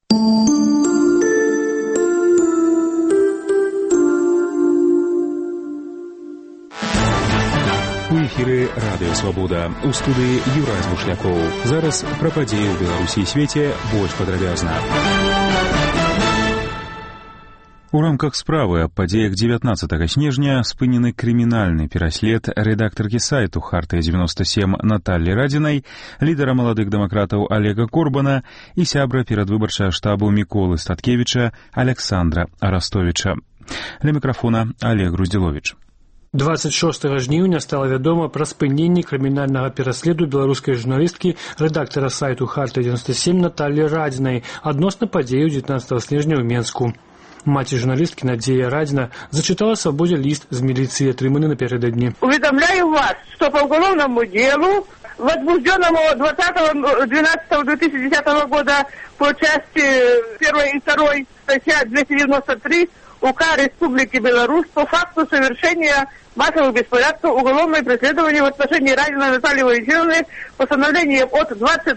У эфіры радыё «Свабода». У студыі Юрай Бушлякоў. Зараз пра падзеі ў Беларусі і свеце больш падрабязна. У рамках справы аб падзеях 19 снежня спынены крымінальны пераслед рэдактаркі сайту «Хартыя-97» Наталлі Радзінай, лідара маладых дэмакратаў Олега Корбана і сябра перадвыбарчага штабу Міколы Статкевіча Александра Арастовіча. Ля мікрафона Олег Груздзіловіч. 26 жніўня стала вядома пра спыненне крымінальнага пераследу беларускай журналісткі, рэдактара сайту «Хартыя-97» Наталлі Радзінай адносна падзеяў 19 снежня ў Менску. Маці журналісткі Надзея Радзіна зачытала Свабодзе ліст з міліцыі, атрыманы напярэдадні. Уведомляю вас, что по уголовному делу, возбужденному 20.12.2010 года по части 1 и 2 статья 293 УК Республики Беларусь по факту совершения массовых беспорядков, уголовное преследование в отношении Радиной Натальи Валентиновны постановлением от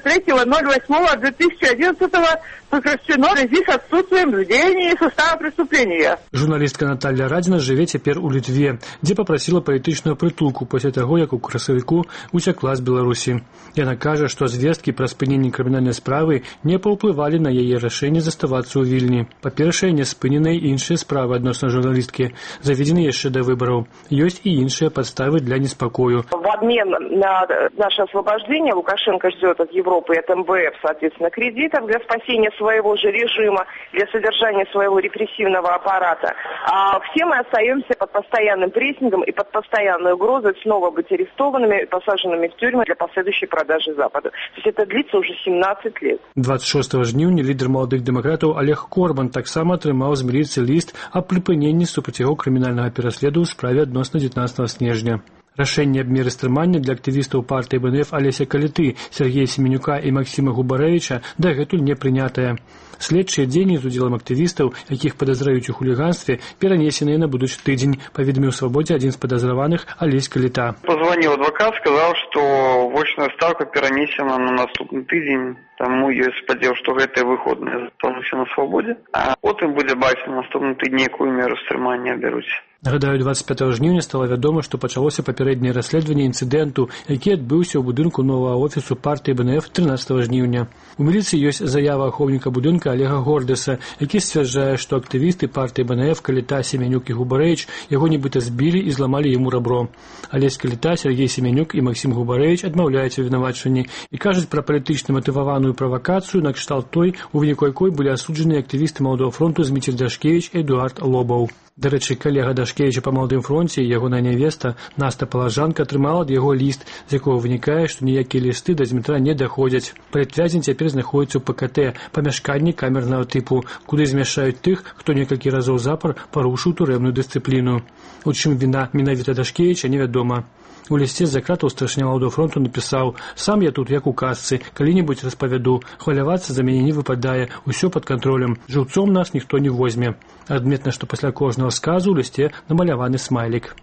23.08.2011 прекращено в связи с отсутствием в деянии состава преступления. Журналістка Наталля Радзіна жыве цяпер у Літве, дзе папрасіла палітычную прытулку пасля таго, як у красавіку уцякла з Беларусі. Яна кажа, што звесткі пра спыненне крымінальнай справы не паўплывалі на яе рашэнне заставацца ў Вільні. Па-першае, не спыненыя іншыя справы адносна журналісткі, заведзены яшчэ да выбараў. Ёсць и іншыя подставы для неспокою. В обмен на наше освобождение Лукашенко ждет от Европы и от МВФ, соответственно, кредитов для спасения своего же режима, для содержания своего репрессивного аппарата. А все мы остаемся под постоянным прессингом и под постоянной угрозой снова быть арестованными и посаженными в тюрьмы для последующей продажи Западу. То есть это длится уже 17 лет. 26 жніўня лідар маладых дэмакратаў Олег Корбан таксама атрымаў з міліцыі ліст аб прыпыненні супраць яго крымінальнага пераследу ў справе адносна 19 снежня. Рашэнне аб меры стрымання для актывістаў партыі БНФ Алеся Каліты, Сергея Семенюка і Максіма Губарэвіча дагэтуль не прынятае. Следчыя дзеянні з удзелам актывістаў, якіх падазраюць у хуліганстве, перанесеныя на будучы тыдзень, паведаміў Свабодзе адзін з падазраваных Алесь Каліта. Позвонил адвокат, сказал, что очная ставка перенесена на наступный тыдзень. Таму ёсць спадзеў, што гэтыя выходныя застануцца на свабодзе, а потым будзе бачыць на наступным тыдні, якую меру стрымання бяруць. Нагадаю, 25 жніўня стала вядома, што пачалося папярэдняе расследаванне інцыдэнту, які адбыўся ў будынку новага офісу партыі БНФ 13 жніўня. У міліцыі ёсць заява ахоўніка будынка Олега Гордаса, які сцвярджае, што актывісты партыі БНФ Каліта, Семенюк і Губарэвіч яго нібыта збілі і зламалі яму рабро. Алесь Каліта, Сергей Семенюк і Максім Губарэвіч адмаўляюць у вінавачванні і кажуць пра палітычна матываваную правакацыю, накшталт той, у выніку якой былі асуджаныя актывісты Маладога фронту Зміцер Дашкевіч і Эдуард Лобаў. Дарэчы, калега Дашкевіча па Маладым фронце і ягоная нявеста Наста Палажанка атрымала ад яго ліст, з якога вынікае, што ніякія лісты да Змітра не даходзяць. Палітвязень цяпер знаходзіцца ў ПКТ, памяшканні камернага тыпу, куды змяшаюць тых, хто некалькі разоў запар парушыў турэмную дысцыпліну. У чым віна менавіта Дашкевіча, невядома. У лісце з-за кратаў старшыня Маладога фронту напісаў: «Сам я тут, як у казцы, калі-небудзь распавяду, хвалявацца за мяне не выпадае, усё пад кантролем, жыўцом нас ніхто не возьме». Адметна, што пасля кожнага сказу ў лісце намаляваны смайлік.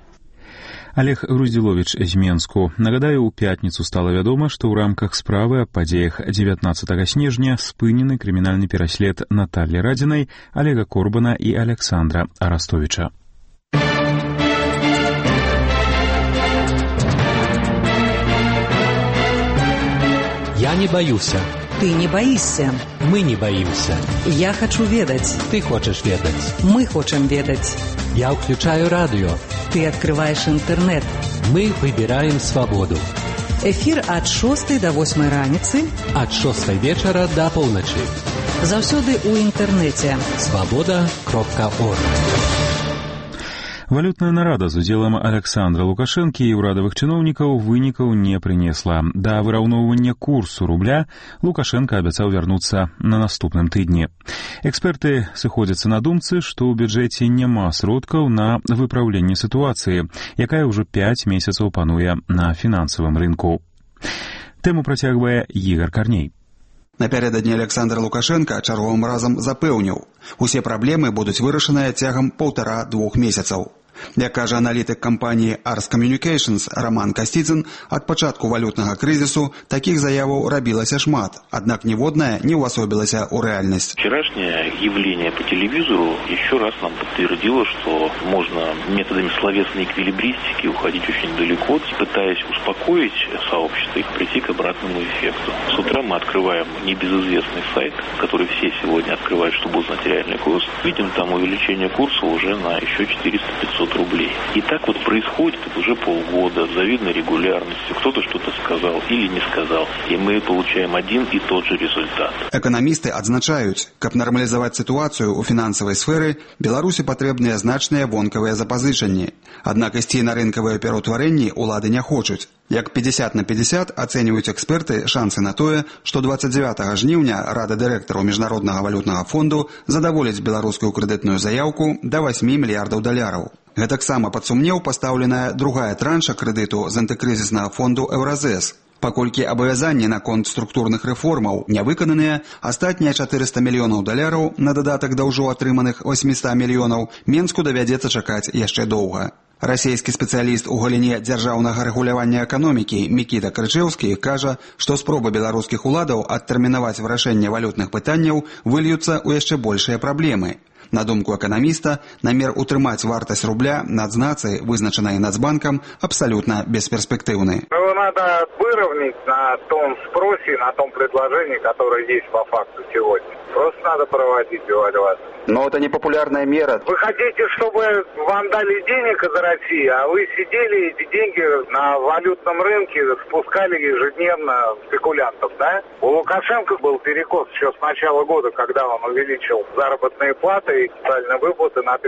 Олег Груздзіловіч з Менску. Нагадаю, у пятніцу стала вядома, што ў рамках справы аб падзеях 19 снежня спынены крымінальны пераслед Наталлі Радзінай, Олега Корбана і Александра Арастовіча. Я не боюся. Ты не боишься. Мы не боимся. Я хочу ведать. Ты хочешь ведать. Мы хотим ведать. Я включаю радио. Ты открываешь интернет. Мы выбираем свободу. Эфир от 6 до 8 раніцы. От 6 вечера до полночи. Заўсёды ў інтэрнэце. Свобода.орг. Валютная нарада з удзелам Александра Лукашэнкі і ўрадавых чыноўнікаў вынікаў не прынесла. Да выраўноўвання курсу рубля Лукашенко абяцаў вярнуцца на наступным тыдні. Эксперты сыходзяцца на думцы, што ў бюджэце няма сродкаў на выпраўленне сітуацыі, якая ўжо 5 месяцаў пануе на фінансавым рынку. Тэму працягвае Ігар Карней. Напярэдадні Александр Лукашенко чарговым разам запэўніў, усе праблемы будуць вырашаныя цягам 1,5-2 месяцаў. Як кажа аналітик кампаніі Ars Communications Роман Касцідзін, ад пачатку валютнага крызісу такіх заяваў рабілася шмат, аднак ніводная не ўасобілася ў рэальнасць. Вчерашнее явление по телевизору еще раз нам подтвердило, что можно методами словесной эквилибристики уходить очень далеко, пытаясь успокоить сообщество и прийти к обратному эффекту. С утра мы открываем небезызвестный сайт, который все сегодня открывают, чтобы узнать реальный курс. Видим там увеличение курса уже на еще 400-500 рублей. И так вот происходит уже полгода с завидной регулярностью. Кто-то что-то сказал или не сказал, и мы получаем один и тот же результат. Эканамісты адзначаюць, каб нармалізаваць сітуацыю ў фінансавай сферы, Беларусі патрэбныя значныя вонкавыя запазычанні. Аднак ісці на рынкавыя пераўтварэнні ўлады не хочуць. Як 50/50 ацэньваюць эксперты шансы на тое, што 29 жніўня Рада дырэктараў Міжнароднага валютнага фонду задаволіць беларускую крэдытную заяўку да $8 мільярдаў. Гэтаксама пад сумнеў пастаўленая другая транша крэдыту з антыкрызіснага фонду Еўразэс. Паколькі абавязанні наконт структурных рэформаў не выкананыя, астатнія $400 мільёнаў на дадатак да ўжо атрыманых 800 мільёнаў Менску давядзецца чакаць яшчэ доўга. Расійскі спецыяліст у галіне дзяржаўнага рэгулявання эканомікі Мікіта Крычэўскі кажа, што спробы беларускіх уладаў адтэрмінаваць вырашэнне валютных пытанняў выльюцца ў яшчэ большыя праблемы. На думку эканаміста, намер утрымаць вартасць рубля нацнацыі, вызначанай Нацбанкам, абсолютно бесперспективны. Его надо выровнять на том спросе, на том предложении, которое есть по факту сегодня. Просто надо проводить девальвацию. Но это не популярная мера. Вы хотите, чтобы вам дали денег из России, а вы сидели эти деньги на валютном рынке, спускали ежедневно спекулянтов, да? У Лукашенко был перекос еще с начала года, когда он увеличил заработные платы и социальные выплаты на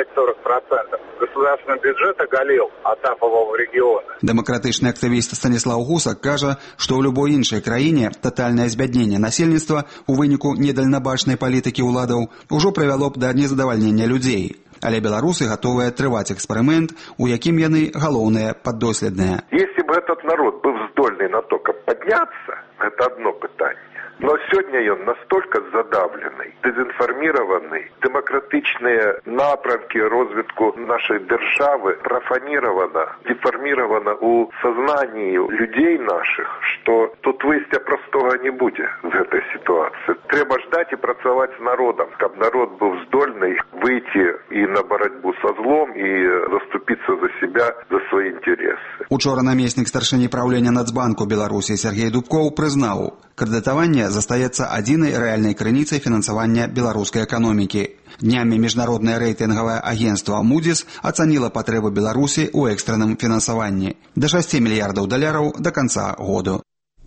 35-40%. Государственный бюджет оголил от апавого региона. Демократичный активист Станислав Гусак кажа, что в любой іншай краіне тотальное збяднение насельніцтва у выніку недальнабачнай палітыкі ўладаў ужо прывяло б да незадавальнення людзей. Але беларусы готовы трываць эксперимент, у якім яны галоўныя паддоследныя. Если бы этот народ был здольный на то, как подняться, это одно питание. Но сегодня он настолько задавленный, дезинформированный, демократичные напрямки розвитку нашей державы профанировано, деформировано у сознании людей наших, что тут выйстя простого не будет в этой ситуации. Треба ждать и працаваць с народом, чтобы народ был здольный выйти и на борьбу со злом, и заступиться за себя, за свои интересы. Учора намеснік старшыні праўлення Нацбанку Беларусі Сергей Дубков прызнаў, крэдытаванне застаецца адзінай рэальнай крыніцай фінансавання беларускай эканомікі. Днямі міжнароднае рэйтынгавае агенцтва Moody's ацаніла патрэбы Беларусі ў экстранным фінансаванні да $6 мільярдаў да канца году.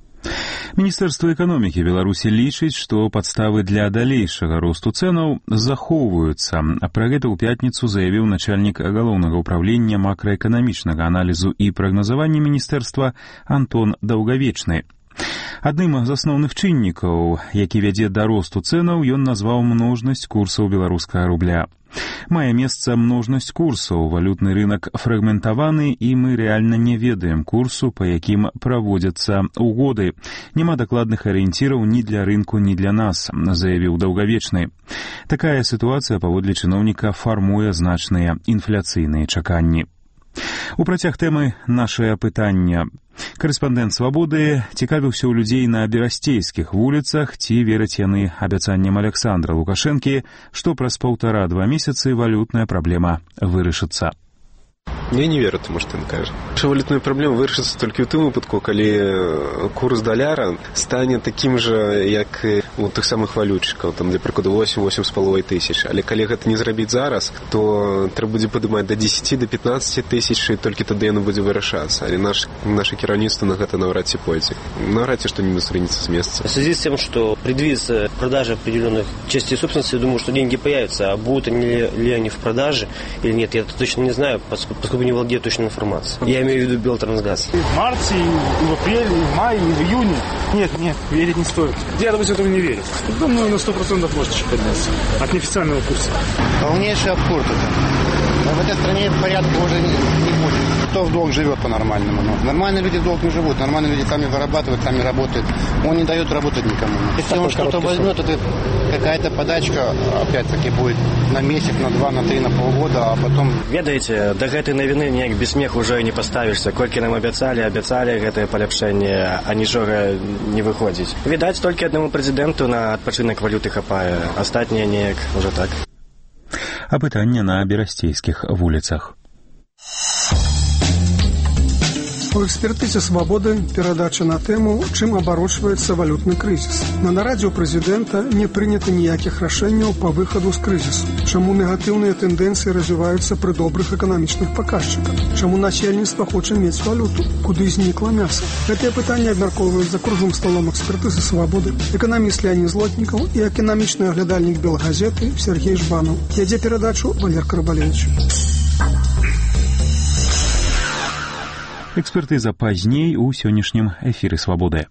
Міністэрства эканомікі Беларусі лічыць, што падставы для далейшага росту цэнаў захоўваюцца. Пра гэта ў пятніцу заявіў начальнік галоўнага ўправлення макраэканамічнага аналізу і прагназавання міністэрства Антон Даўгавечны. Адным з асноўных чыннікаў, які вядзе да росту цэнаў, ён назваў множнасць курсаў беларускага рубля. Мае месца множнасць курсаў, валютны рынак фрагментаваны, і мы рэальна не ведаем курсу, па якім праводзяцца угоды. Няма дакладных арыенціраў ні для рынку, ні для нас, заявіў Даўгавечны. Такая сітуацыя, паводле чыноўніка, фармуе значныя інфляцыйныя чаканні. У працяг тэмы нашае пытання. Карэспандэнт «Свабоды» цікавіўся ў людзей на берасцейскіх вуліцах, ці вераць яны абяцанням Александра Лукашэнкі, што праз 1,5-2 месяцы валютная праблема вырашыцца. Я не верю тому, что он кажет. Что валютная проблема вырашится только в том выпадку, когда курс доляра станет таким же, как у тих самих валютчиков, там, для прикладу, 8-8,5 тисяч. Але коли это не зробить зараз, то треба буде поднимать до 10-15 тисяч, и только тогда оно будет вырашаться. Але наше керівництво на это навряд чи пойдет. Навряд чи что-нибудь сдвинется с места. В связи с тем, что предвидится продажа определенных частей собственности, я думаю, что деньги появятся. А будут ли они в продаже или нет, я точно не знаю, поскольку не владею точной информацией. Я имею в виду Белтрансгаз. И в марте, и в апреле, и в мае, и в июне. Нет, верить не стоит. Я, допустим, этого не верю. Думаю, на 100% может еще подняться. От неофициального курса. Полнейший абсурд это. Но в этой стране порядка уже не будет. кто в долг живет по-нормальному. Нормальные люди в долг не живут. Нормальные люди там и вырабатывают, там и работают. Он не дает работать никому. Если он что-то возьмет, это какая-то подачка, опять-таки, будет на месяц, на 2, на 3, на полгода, а потом... Ведаеце, да гэтай навіны неяк без смеху ўжо і не паставішся. Колькі нам абяцалі гэтае паляпшэнне, а нічога не выходзіць. Відаць, толькі аднаму прэзідэнту на адпачынак валюты хапае. Астатнія неяк уже так. Апытанне на берасцейскіх вуліцах. У экспертызе «Свабоды» перадача на тэму «Чым абарочваецца валютны крызіс». На нарадзе ў прэзідэнта не прынята ніякіх рашэнняў па выхаду з крызісу. Чаму негатыўныя тэндэнцыі развіваюцца пры добрых эканамічных паказчыках? Чаму насельніцтва хоча мець валюту? Куды знікла мяса? Гэтыя пытанні абмяркоўваюць за круглым сталом экспертызы «Свабоды» эканаміст Леонид Злотнікаў і эканамічны аглядальнік Белгазеты Сергей Жбанов. Ядзе перадачу Валер Карабалевич. Экспертыза пазней у сённяшнім эфіры «Свабоды».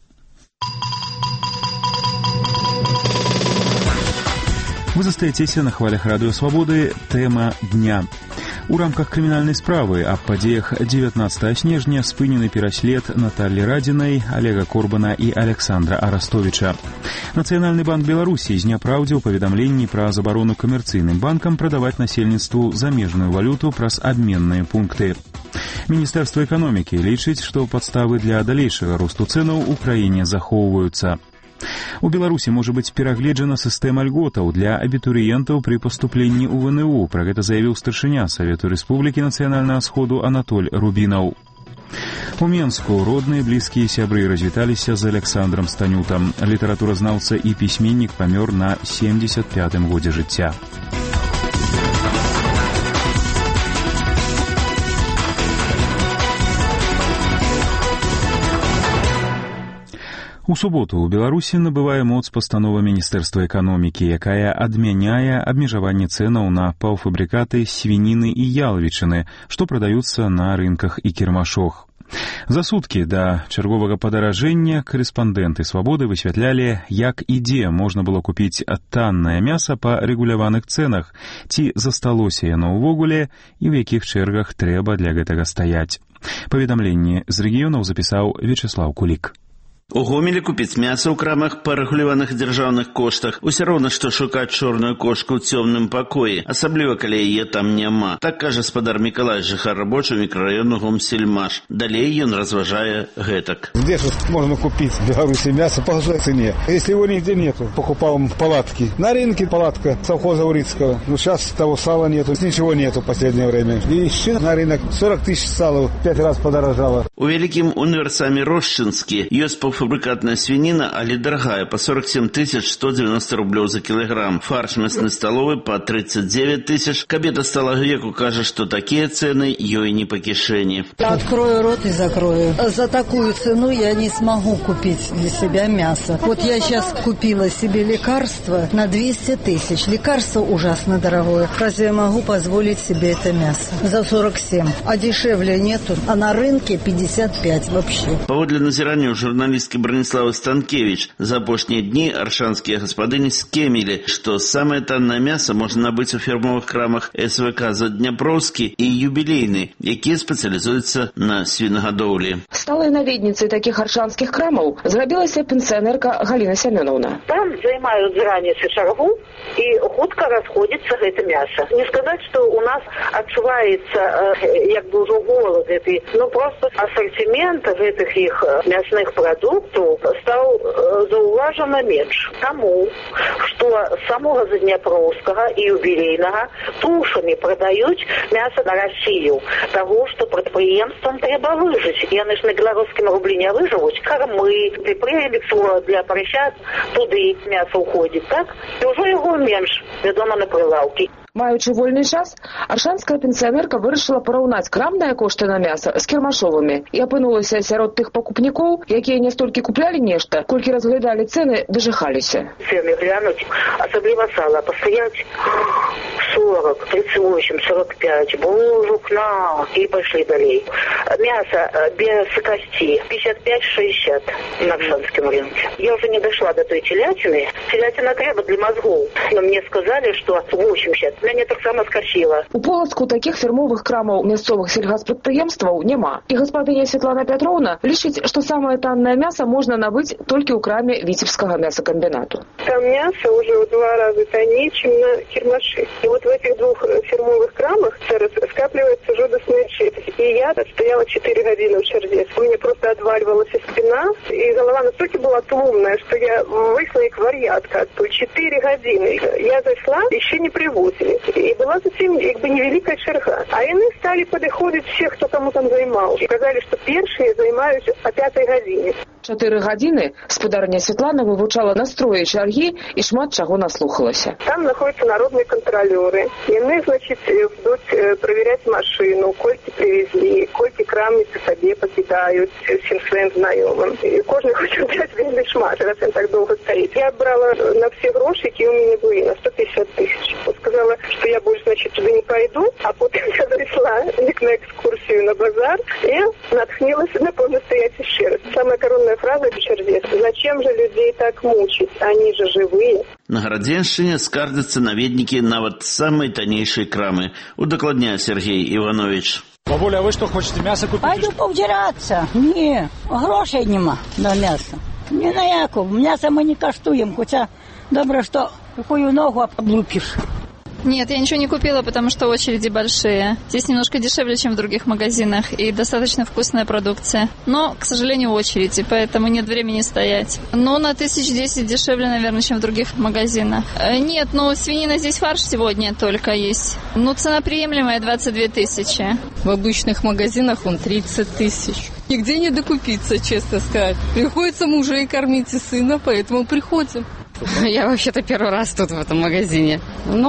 Вы застаецеся на хвалях радыё «Свабоды». Тэма дня. У рамках крымінальнай справы аб падзеях 19 снежня спынены пераслед Наталлі Радзінай, Олега Корбана і Александра Арастовіча. Нацыянальны банк Беларусі зняпраўдзіў паведамленні пра забарону камерцыйным банкам прадаваць насельніцтву замежную валюту праз абменныя пункты. Міністэрства эканомікі лічыць, што падставы для далейшага росту цэнаў у краіне захоўваюцца. У Беларусі можа быць перагледжана сістэма льготаў для абітурыентаў пры паступленні ў ВНУ. Пра гэта заявіў старшыня Савету Рэспублікі нацыянальнага сходу Анатоль Рубінаў. У Менску родныя, блізкія сябры развіталіся з Александром Станютам. Літаратуразнаўца і пісьменнік памёр на 75-м годзе жыцця. У суботу ў Беларусі набывае моц пастанова Міністэрства эканомікі, якая адмяняе абмежаванне цэнаў на паўфабрыкаты свініны і ялавічыны, што прадаюцца на рынках і кірмашох. За суткі да чарговага падаражэння корэспандэнты «Свабоды» высвятлялі, як і дзе можна было купіць таннае мяса па рэгуляваных цэнах, ці засталося яно ўвогуле і ў якіх чэргах трэба для гэтага стаяць. Паведамленне з рэгіёнаў запісаў Вячеслав Кулік. У Гомелі купіць мяса ў крамах па рэгуляваных дзяржаўных коштах усё роўна, што шукаць чорную кошку ў цёмным пакоі, асабліва калі яе там няма. Так кажа спадар Мікалай, жыхар рабочего мікрараёну Гомсельмаш. Далей ён разважае гэтак. Где же можно купить в Беларуси мясо по злой цене? Если его нигде нету, покупал палатки. На рынке палатка совхоза Урицкого. Но сейчас того сала нету, ничего нету в последнее время. И ищи на рынок 40 тысяч сала, 5 раз подорожало. У вялікім універсаме Рощынскі ёсць паўфабрыкатная свінина, але дорогая, по 47 190 рублёў за килограмм. Фарш мясны столовый по 39 тысяч. Кабета сталага веку кажа, что такие цены ёй не по кишени. Открою рот и закрою. За такую цену я не смогу купить для себя мясо. Вот я сейчас купила себе лекарство на 200 тысяч. Лекарство ужасно дорогое. Разве я могу позволить себе это мясо? За 47. А дешевле нету. А на рынке 55 вообще. Паводле назірання журналісткі Браніславы Станкевич, за апошнія дні аршанскія гаспадыні скемілі, што самае таннае мяса можна набыць у фірмовых крамах СВК Задняпроўскі і юбілейны, якія спецыялізуюцца на свінагадоўлі. Сталай наведніцай такіх аршанскіх крамаў зрабілася пенсіонерка Галина Семеновна. Там займаюць з раніцы чаргу і хутка расходзіцца гэта мяса. Не сказаць, што у нас адчуваецца як бы ўжо голад гэты, но просто ассортимент гэтых іх мясных прадуктаў стаў заўважана менш. Таму, што самога Задняпроўскага і юбілейнага тушамі прадаюць мяса на Расію. Таго, што прадпрыемствам трэба выжыць. Яны ж на беларускім рублі не выжывуць. Кармы, преміксу для парашат, туды мяса ўходзіць, так? І ўжо яго менш, вядома, на прылаўкі. Маючы вольны час, аршанская пенсіонерка вырашыла параўнаць крамныя кошты на мяса з кірмашовымі і апынулася сярод тых пакупнікоў, якія не столькі куплялі нешта, колькі разглядалі цэны, дажыхаліся. Цэны глянуць, асабліва сала, пастаяць 40, 38, 45. Боже, класс. И пошли далее. Мясо без кости 55-60 на Акшанском рынке. Я уже не дошла до той телятины. Телятина треба для мозгов. Но мне сказали, что 80. Меня так само скосило. У Полацку таких фірмовых крамаў мясцовых сельгаспрадпрыемстваў няма. І гаспадыня Светлана Пятровна лічыць, што самае таннае мяса можна набыць толькі ў краме Витебского мясокомбинату. Там мясо уже в 2 раза тонее, чем на Кирмаше. И вот в этих 2 фирмовых крамах зараз скапливается жудасная четверть. И я стояла 4 годины в черде. У меня просто отваливалась спина, и голова настолько была тлумная, что я вышла как варьятка. 4 годины. Я зашла, еще не привозили. И была совсем невеликая черга. А они стали подходить все, кто кому там займался. Сказали, что первые займаются о 5 године. 4 гадзіны спадарня Светлана вывучала настроі чаргі і шмат чаго наслухалася. Там находятся народные контролеры. И они, значит, будут проверять машину, кольки привезли, кольки крамницы себе покидают всем своим знакомым. И кожный хочет взять весь шмат, раз он так долго стоит. Я брала на все гроши, какие у меня были, на 150 тысяч. Сказала, что я больше, значит, туда не пойду, а потом я пришла на экскурсию на базар и натхнилась на полностоятельный щерс. Самая коронная фраза «Чердец». Зачем же людей так мучить? Они же живые. На Гарадзеншчыне скардзяцца наведнікі нават самай таннейшай крамы. Удакладняе Сергей Иванович. Бабуля, а вы что, хотите мясо купить? Пойду повдираться. Не, грошей нема на мясо. Не на яку. Мясо мы не каштуем, хотя добро, что какую ногу облупишь. Нет, я ничего не купила, потому что очереди большие. Здесь немножко дешевле, чем в других магазинах, и достаточно вкусная продукция. Но, к сожалению, очереди, поэтому нет времени стоять. Но на 1010 дешевле, наверное, чем в других магазинах. Нет, свинина здесь фарш сегодня только есть. Цена приемлемая, 22 тысячи. В обычных магазинах он 30 тысяч. Нигде не докупиться, честно сказать. Приходится мужей кормить и сына, поэтому приходим. Я вообще-то первый раз тут в этом магазине.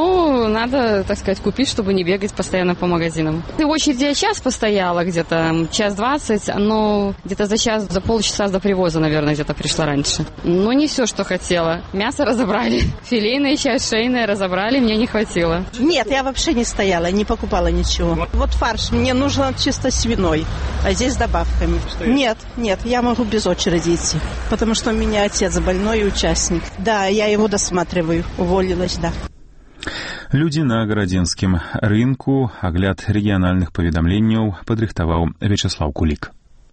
Надо, так сказать, купить, чтобы не бегать постоянно по магазинам. В очереди я час постояла, где-то 1:20, но где-то за полчаса до привоза, наверное, где-то пришла раньше. Не все, что хотела. Мясо разобрали. Филейная часть, шейная разобрали, мне не хватило. Нет, я вообще не стояла, не покупала ничего. Вот фарш мне нужен чисто свиной, а здесь с добавками. Нет, я могу без очереди идти, потому что у меня отец больной и участник. Да, я его досматриваю. Уволилась, да. Людзі на гарадзенскім рынку. Агляд рэгіянальных паведамленняў падрыхтаваў Вячеслав Кулик.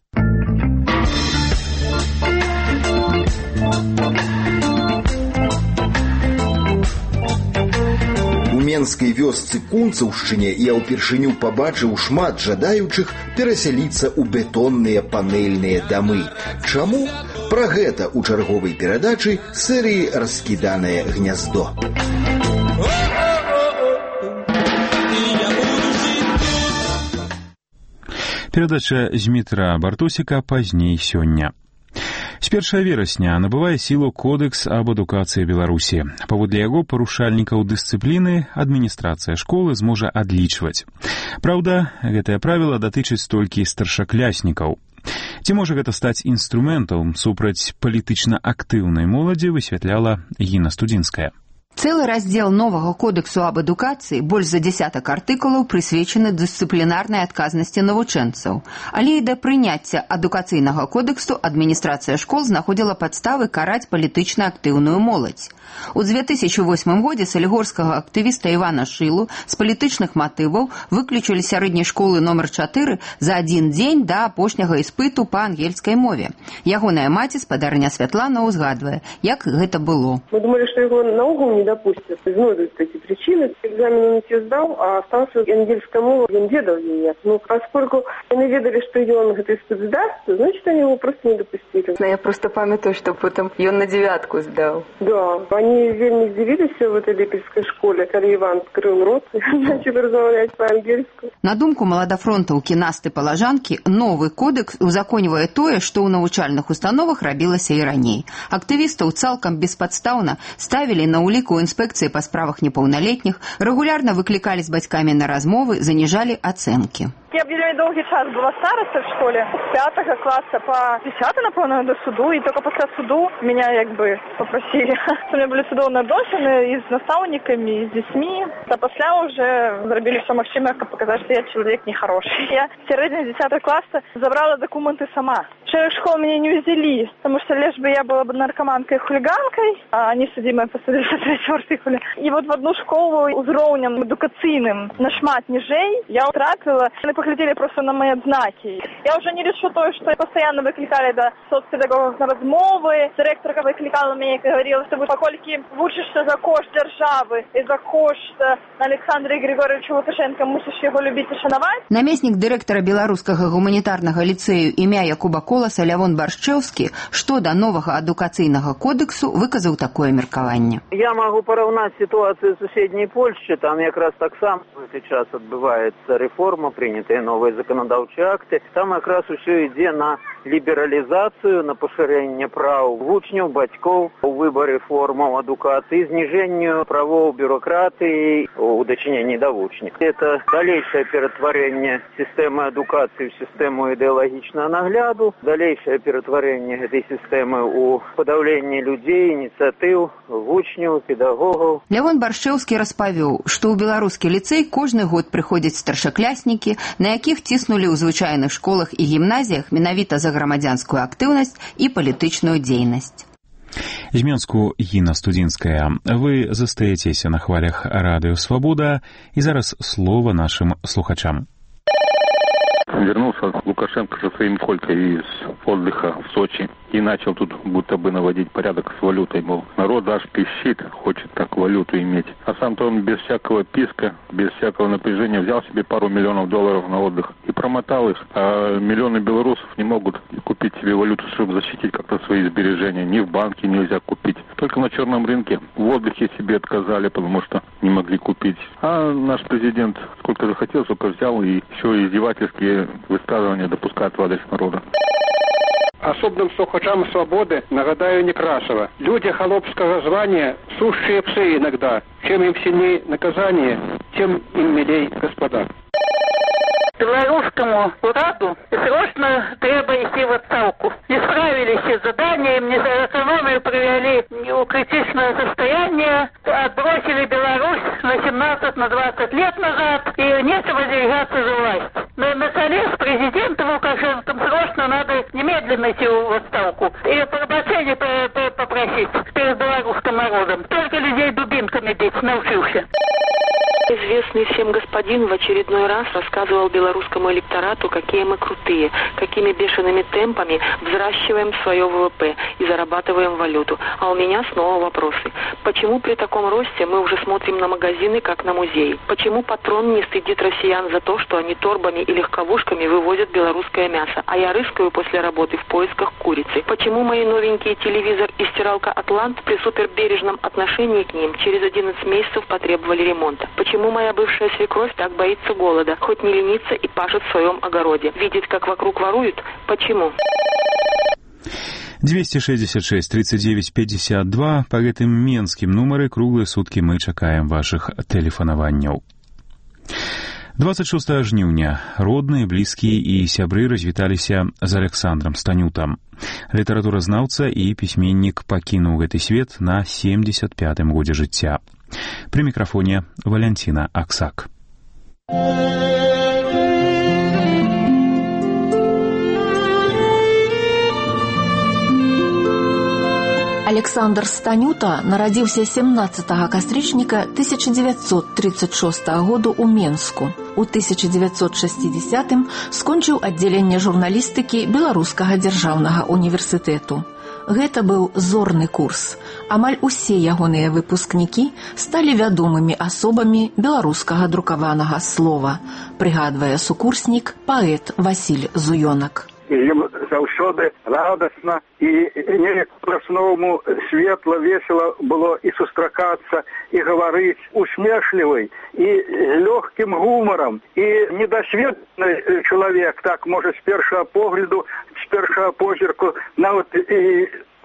У менскай вёсцы Кунцаўшчыне я ўпершыню пабачыў шмат жадаючых перасяліцца ў бетонныя панэльныя дамы. Чаму? Пра гэта ў чарговай перадачы серыі «Раскіданае гняздо». Перадача Змітра Бартусіка пазней сёння. З 1 верасня набывае сілу Кодэкс аб адукацыі Беларусі. Паводле яго парушальнікаў дысцыпліны адміністрацыя школы зможа адлічваць. Праўда, гэтае правіла датычыць толькі старшакляснікаў. Ці можа гэта стаць інструментам супраць палітычна актыўнай моладзі, высвятляла Гіна Студзінская. Цэлы раздзел новага кодексу аб адукацыі, больш за 10 артыкулаў, прысвечаны дысцыплінарнай адказнасці навучэнцаў. Але і да прыняцця адукацыйнага кодексу адміністрацыя школ знаходзіла падставы караць палітычна актыўную моладзь. У 2008 годзе салігорскага актывіста Івана Шылу з палітычных матываў выключылі сярэдняй школы номер 4 за 1 дзень да апошняга іспыту па ангельскай мове. Ягоная маці, спадарня Святлана, узгадвае, як гэта было. Мы думали, что его наогул не допустят. Знойдут эти причины. Экзамен он не сдал, а остался ангельская мова, он ведал ее. Поскольку они ведали, что он этот испыт сдаст, значит, они его просто не допустили. Я просто памятаю, что потом он на 9 сдал. Да, они вельми здзівіліся в этой липецкой школе, когда Иван открыл рот и начал разговаривать по-ангельски. На думку маладафронтаўкі Насты Палажанкі, новы кодекс узаконьвае тое, што ў навучальных установах рабілася і раней. Актывістаў цалкам беспадстаўна ставілі на уліку інспекцыі па справах непаўналетніх, рэгулярна выклікалі з бацькамі на размовы, заніжалі ацэнкі. Я вельмі доўгі час была старостой в школе. С 5 класса по 10, напевно, до суду. И только после суду меня попросили. У меня были судовые відносини и с наставниками, и с детьми. А после уже зробили все максимально, чтобы показать, что я человек нехороший. Я в середине 10 класса забрала документы сама. В школу меня не взяли, потому что лишь бы я была бы наркоманкой и хулиганкой, а они судимые посадили за 3 артикуля. И вот в одну школу уровнем эдукаційним на шмат ніжей я трапила. Они поглядели просто на мои знаки. Я уже не решу то, что постоянно выкликали до соцпедагогов на размовы. Директорка выкликала меня и говорила, что вы покольки вучишься за кошт державы и за кошт Александра Григорьевича Лукашенко, мусишь его любить и шановать. Намеснік дырэктара беларускага гуманітарнага ліцэю імя Якуба Коласа Лявон Баршчэўскі, што да новага адукацыйнага кодексу выказаў такое меркаванне. Я могу порівняти ситуацию в соседней Польше. Там якраз так само сейчас отбывается реформа, принятые новые законодавчие акты. Там якраз все йде на лібералізацію, на поширення прав учнів, батьків у виборі форм адукації, зниженню правов бюрократії у дочиненні до учнів. Це дальше перетворення системи адукації в систему ідеологічного нагляду, дальше перетворення цієї системи у подавлення людей, ініціатив, учнів, педагогів. Лявон Баршчэўскі распавёў, што ў беларускі ліцэй кожны год прыходзяць старшакляснікі, на якіх ціснулі ў звычайных школах і гімназіях менавіта за грамадзянскую актыўнасць і палітычную дзейнасць. З Менску Інна Студзінская. Вы застаецеся на хвалях Радыё Свабода, і зараз слова нашим слухачам. Вернулся Лукашенко со своим колькой из отдыха в Сочи и начал тут будто бы наводить порядок с валютой, мол, народ аж пищит, хочет так валюту иметь. А сам-то он без всякого писка, без всякого напряжения взял себе пару миллионов долларов на отдых и промотал их. А миллионы белорусов не могут купить себе валюту, чтобы защитить как-то свои сбережения. Ни в банке нельзя купить. Только на черном рынке. В отдыхе себе отказали, потому что не могли купить. А наш президент сколько захотел, столько взял, и еще издевательские высказывания допускают в адрес народа. Особным слухачам свободы нагадаю Некрасова. Люди холопского звания – сущие псы иногда. Чем им сильнее наказание, тем им милей господа. Белорусскому ураду срочно треба идти в отставку. Не справились с заданием, не за экономию привели в критичное состояние, отбросили Беларусь на 17-20 лет назад, и нечего держаться за власть. Но на колес президента Лукашенко срочно надо немедленно идти в отставку и пробачение попросить перед белорусским народом. Только людей дубинками бить научился. Известный всем господин в очередной раз рассказывал белорусскому электорату, какие мы крутые, какими бешеными темпами взращиваем свое ВВП и зарабатываем валюту. А у меня снова вопросы. Почему при таком росте мы уже смотрим на магазины, как на музеи? Почему патрон не стыдит россиян за то, что они торбами и легковушками вывозят белорусское мясо, а я рыскаю после работы в поисках курицы? Почему мои новенькие телевизор и стиралка «Атлант» при супербережном отношении к ним через 11 месяцев потребовали ремонта? Почему моя бывшая свекровь так боится голода, хоть не ленится и пашет в своем огороде? Видит, как вокруг воруют? Почему? 266 39 52. Па гэтым менскім нумары круглыя суткі мы чакаем вашых тэлефанаванняў. 26 жніўня родныя, блізкія і сябры развіталіся з Александром Станютам. Літаратуразнаўца і пісьменнік пакінуў гэты свет на 75-м годзе жыцця. Пры мікрафоне Валянціна Аксак. Александр Станюта нарадзіўся 17 кастрычніка 1936 году ў Менску. У 1960-м скончыў аддзяленне журналістыкі Беларускага дзяржаўнага універсітэту. Гэта быў зорны курс. Амаль усе ягоныя выпускнікі сталі вядомымі асобамі беларускага друкаванага слова, прыгадвае сукурснік паэт Васіль Зуёнак. Ім заўсёды радасна і неяк по-расному светла, весела было і сустракацца, і гаварыць усмешлівай, і з лёгкім гумарам. І недасведчаны чалавек, так, можа, з першага погляду, з першага позірку, нават і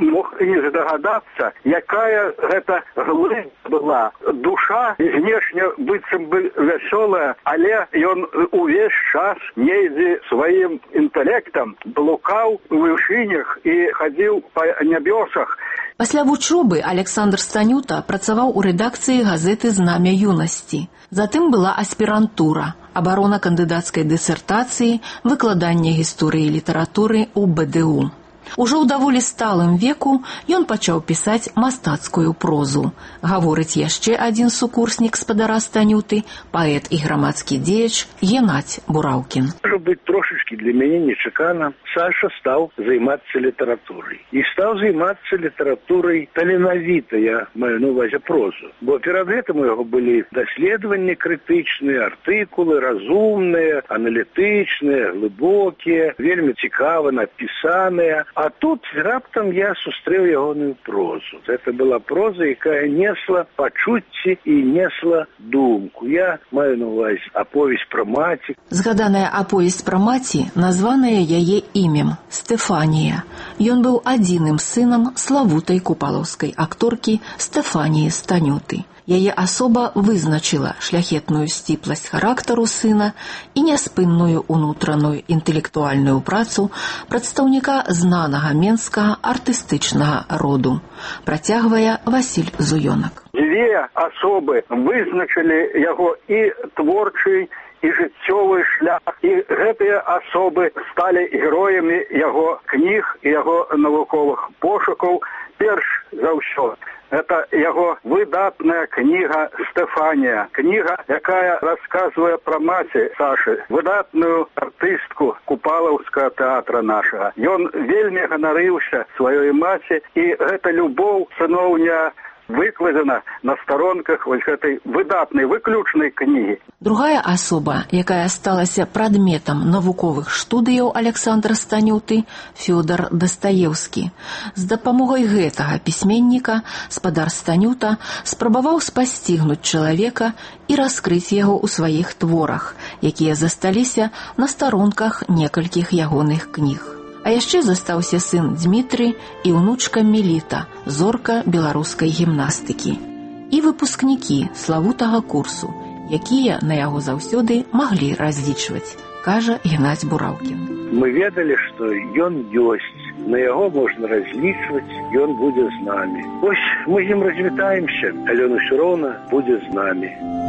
мог і не здагадацца, якая гэта глыба была. Душа знешне быццам бы вясёлая, але ён увесь час недзе сваім інтэлектам блукаў у вышынях і хадзіў па нябёсах. Пасля вучобы Александр Станюта працаваў у рэдакцыі газеты «Знамя юнасці». Затым была аспірантура, абарона кандыдацкай дысертацыі, выкладанне гісторыі і літаратуры ў БДУ. Ужо ў даволі сталым веку ён пачаў пісаць мастацкую прозу. Гаворыць яшчэ адзін сукурснік спадара Станюты, паэт і грамадскі дзеяч Геннадзь Бураўкін. Можа быць, трошечки для мяне нечакана, Саша стаў займацца літаратурай. І стаў займацца літаратурай таленавіта, я маю на ўвазе прозу. Бо перад гэтым у яго былі даследаванні крытычныя, артыкулы разумныя, аналітычныя, глыбокія, вельмі цікава напісаныя. А тут раптам я сустрэў ягоную прозу. Гэта была проза, якая несла пачуцці і несла думку. Я маю на ўвазе аповесць пра маці. Згаданая аповесць пра маці названая яе імем – Стэфанія. Ён быў адзіным сынам славутай купалаўскай акторкі Стэфаніі Станюты. Яе асоба вызначыла шляхетную сціпласць характару сына і няспынную унутраную інтэлектуальную працу прадстаўніка знанага менскага артыстычнага роду. Працягвае Васіль Зуёнак. Дзве асобы вызначылі яго і творчы, і жыццёвы шлях, і гэтыя асобы сталі героямі яго кніг і яго навуковых пошукаў. Перш за ўсё это яго выдатная кніга «Стэфанія». Кніга, якая расказвае пра маці Сашы, выдатную артыстку Купалаўскага тэатра нашага. Ён вельмі ганарыўся сваёй маці, і гэта любоў сыноўня выкладзена на старонках вось гэтай выдатнай, выключнай кнігі. Другая асоба, якая сталася прадметам навуковых студыяў Александра Станюты, Фёдор Дастаеўскі. З дапамогай гэтага пісьменніка спадар Станюта спрабаваў спасцігнуць чалавека і раскрыць яго ў сваіх творах, якія засталіся на старонках некалькіх ягоных кніг. А яшчэ застаўся сын Дмітрый і ўнучка Меліта, зорка беларускай гімнастыкі. І выпускнікі славутага курсу, якія на яго заўсёды маглі разлічваць, кажа Геннадзь Бураўкін. Мы ведалі, што ён ёсць, на яго можна разлічваць, ён будзе з намі. Вось мы з ім развітаемся, але ён усё роўна будзе з намі.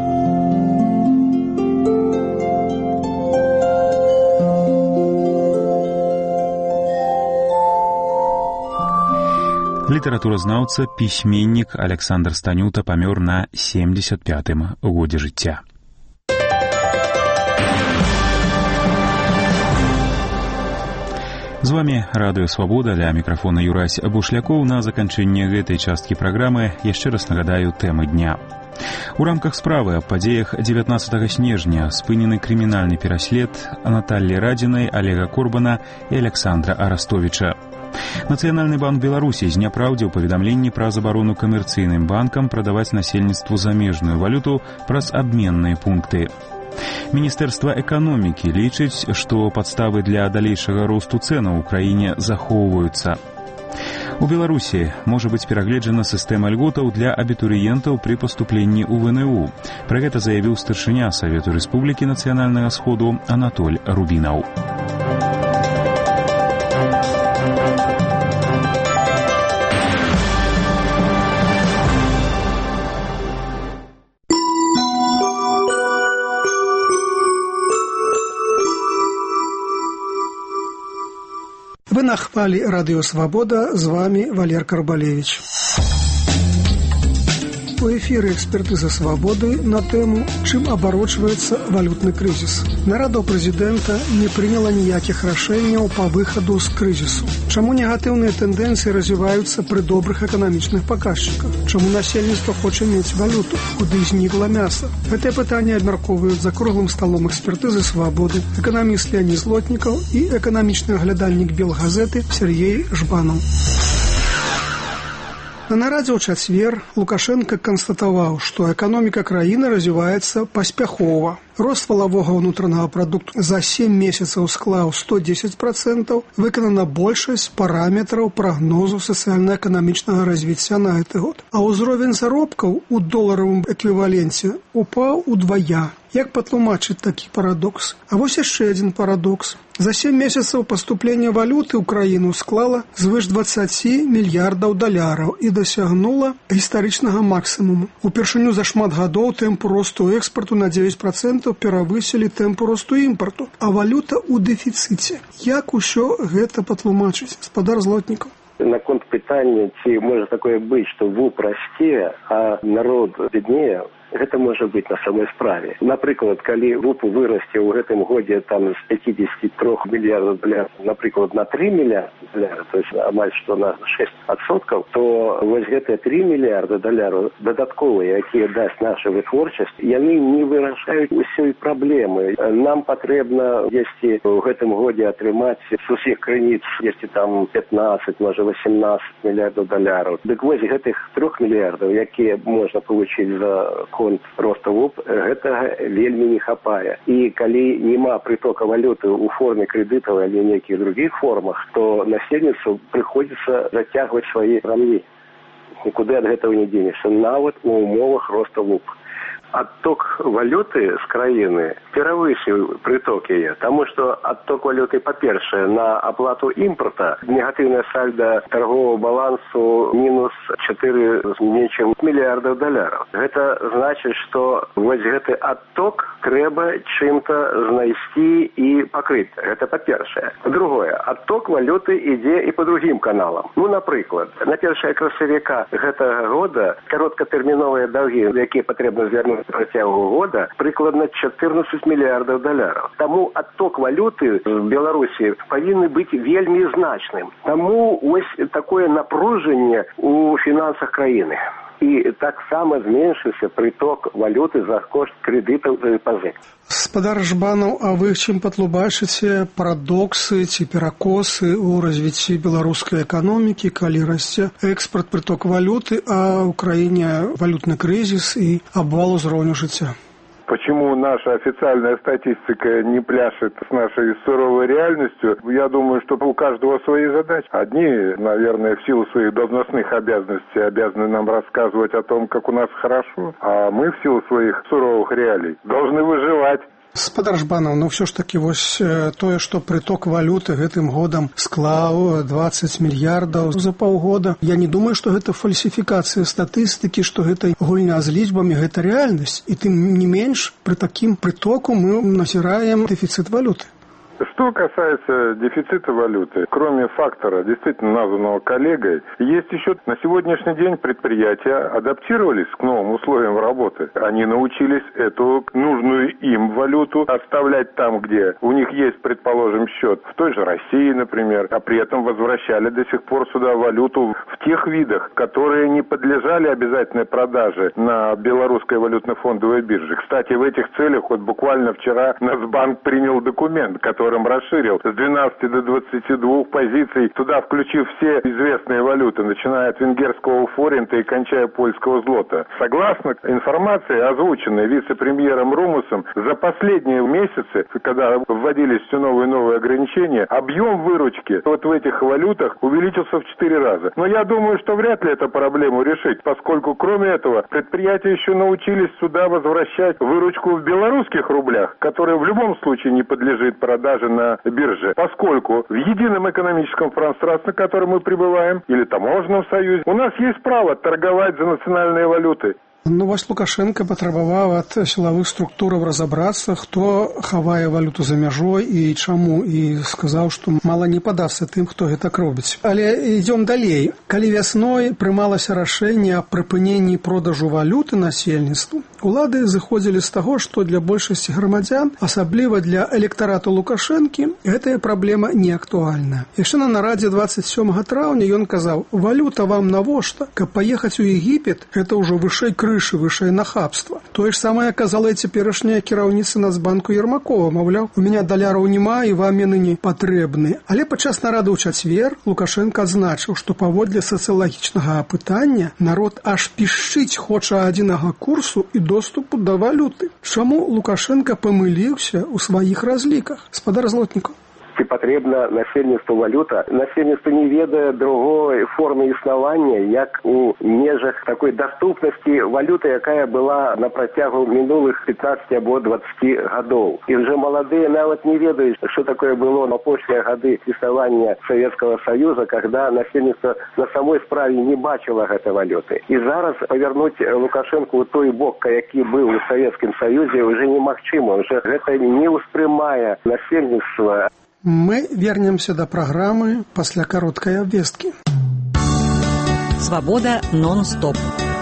Літаратуразнаўца, пісьменнік Александр Станюта памёр на 75-м годзе жыцця. З вами Радыё Свабода, ля мікрафона Юрась Бушлякоў. На заканчэнне гэтай часткі праграмы яшчэ раз нагадаю тэмы дня. У рамках справы аб падзеях 19 снежня спынены крымінальны пераслед Наталлі Радзінай, Олега Корбана і Александра Арастовіча. Нацыянальны банк Беларусі зняпраўдзіў паведамленні пра забарону камерцыйным банкам прадаваць насельніцтву замежную валюту праз абменныя пункты. Міністэрства эканомікі лічыць, што падставы для далейшага росту цэнаў у краіне захоўваюцца. У Беларусі можа быць перагледжана сістэма льготаў для абітурыентаў пры паступленні ў ВНУ. Пра гэта заявіў старшыня Савету Рэспублікі Нацыянальнага Сходу Анатоль Рубінаў. Вы на хвалі Радыё Свабода, з вами Валер Карбалевич. У эфіры экспертыза свабоды на тэму «Чым абарочваецца валютны крызіс». Нарада ў прэзідэнта не прыняла ніякіх рашэнняў па выхаду з крызісу. Чаму негатыўныя тэндэнцыі развіваюцца пры добрых эканамічных паказчыках? Чаму насельніцтва хоча мець валюту? Куды знікла мяса? Гэтыя пытанні абмяркоўваюць за круглым сталом экспертызы свабоды эканаміст Леонід Злотнікаў і эканамічны аглядальнік Белгазеты Сергей Жбанаў. На нарадзе ў чацвер Лукашенко канстатаваў, што эканоміка краіны развіваецца паспяхова. Рост валавога ўнутранага прадукту за 7 месяцаў склаў 110%, выканана большасць параметраў прагнозу сацыяльна-эканамічнага развіцця на гэты год. А ўзровень заробкаў у доларавым эквіваленце упаў удвая. Як патлумачыць такі парадокс? А вось яшчэ адзін парадокс. За 7 месяцаў паступлення валюты ў краіну склала звыш 20 мільярдаў даляраў і дасягнула гістарычнага максімуму. Упершыню за шмат гадоў тэмп росту экспарту на 9% перавысілі тэмп росту імпарту, а валюта ў дэфіцыце. Як усё гэта патлумачыць, гаспадар Злотнікаў? Наконт пытання, ці можа такое быць, што ВУП расце, а народ беднее, гэта можа быць на самой справе. Напрыклад, калі ВУП вырасце ў гэтым годзе там з 53 мільярдаў даляраў, напрыклад, на 3 мільярды даляраў, то есть амаль што на 6%, то вось гэтыя 3 мільярды даляраў дадатковыя, якія дасць наша вытворчасць, яны не вырашаюць усёй праблемы. Нам патрэбна дзесьці ў гэтым годзе атрымаць з усіх крыніц дзесьці там 15, можа 18 мільярдаў даляраў. Дык вось гэтых 3 мільярдаў, якія можна получыць за роста ВУП, гэтага вельмі не хапае. І калі няма прытока валюты ў форме крэдытаў альбо нейкіх другіх формах, то насельніцтву прыходзіцца зацягваць свае рамні. Нікуды ад гэтага не дзенешся, нават у умовах роста ВУП. Отток валюты з краіны перавысіў прыток яе, таму што отток валюты, па-першае, на аплату імпорта, негатыўная сальда торгового балансу мінус 4 з меншым мільярдаў даляраў. Гэта значыць, што вось гэты отток трэба чым-то знайсці і пакрыць. Гэта па-першае. Другое, отток валюты ідзе і па другім каналам. Ну, напрыклад, на першае красавіка гэтага года кароткатэрміновыя даўгі, якія патрэбна звярнуць працягу года, прыкладна 14 мільярдаў даляраў. Таму отток валюты з Беларусі павінны быць вельмі значным. Таму ось такое напружанне у фінансах краіны. І таксама зменшыўся прыток валюты за кошт крэдытаў і пазык. Гаспадар Жбанаў, а вы чым патлумачыце парадоксы ці перакосы ў развіцці беларускай эканомікі, калі расце экспарт, прыток валюты, а ў краіне валютны крызіс і абвал узроўню жыцця? Почему наша официальная статистика не пляшет с нашей суровой реальностью, я думаю, что у каждого свои задачи. Одни, наверное, в силу своих должностных обязанностей обязаны нам рассказывать о том, как у нас хорошо, а мы в силу своих суровых реалий должны выживать. Гаспадар Жбанаў, ну ўсё ж такі вось тое, што прыток валюты гэтым годам склаў 20 мільярдаў за паўгода. Я не думаю, што гэта фальсіфікацыя статыстыкі, што гэта гульня з лічбамі, гэта рэальнасць. І тым не менш, пры такім прытоку мы назіраем дэфіцыт валюты. Что касается дефицита валюты, кроме фактора, действительно названного коллегой, есть еще на сегодняшний день предприятия адаптировались к новым условиям работы. Они научились эту нужную им валюту оставлять там, где у них есть, предположим, счет в той же России, например, а при этом возвращали до сих пор сюда валюту в тех видах, которые не подлежали обязательной продаже на белорусской валютно-фондовой бирже. Кстати, в этих целях вот буквально вчера Нацбанк принял документ, который расширил с 12 до 22 позиций, туда включив все известные валюты, начиная от венгерского форинта и кончая польского злота. Согласно информации, озвученной вице-премьером Румусом, за последние месяцы, когда вводились все новые и новые ограничения, объем выручки вот в этих валютах увеличился в 4 раза. Но я думаю, что вряд ли эту проблему решить, поскольку кроме этого предприятия еще научились сюда возвращать выручку в белорусских рублях, которая в любом случае не подлежит продаже на бирже, поскольку в едином экономическом пространстве, в котором мы пребываем, или таможенном союзе, у нас есть право торговать за национальные валюты. Ну, вось Лукашенко патрабаваў ад сілавых структураў разабрацца, хто хавае валюту за мяжой і чаму, і сказаў, што мала не падасца тым, хто гэта робіць. Але ідём далей. Калі вясной прымалася рашэнне аб прыпыненні продажу валюты насельніцтву, Улады зыходзілі з таго, што для большасці грамадзян, асабліва для электарату Лукашэнкі, гэтая праблема не актуальная. Яшчэ на нарадзе 27 траўня ён казаў: «Валюта вам навошта? Каб паехаць у Егіпет, гэта ўжо вышэй крышы, вышэй нахабства». Тое ж самае казала і цяперашняя кіраўніца Нацбанку Ермакова, маўляў, у меня даляраў няма і вам яны не патрэбны. Але падчас нарады ў чацвер Лукашенко адзначыў, што паводле сацыялагічнага апытання народ аж пішчыць хоча адзінага курсу і доступу да валюты. Чаму Лукашенко памыліўся ў сваіх разліках? Спадар Злотнікаў. Ці патрэбна насельніцтву валюта? Насельніцтва не ведае другой формы існавання, як у межах такой даступнасці валюты, якая была на працягу мінулых 15 або 20 гадоў. І вже маладыя нават не ведаюць, што такое было на апошнія гады існавання Савецкага Саюза, когда насельніцтва на самой справе не бачыла гэтай валюты. І зараз павярнуць Лукашенку ў той бок, які быў у Савецкім Саюзе, уже немагчыма. Уже гэта не ўспрымае насельніцтва. Мы вернемся до программы пасля кароткай абвесткі. Свабода нон-стоп.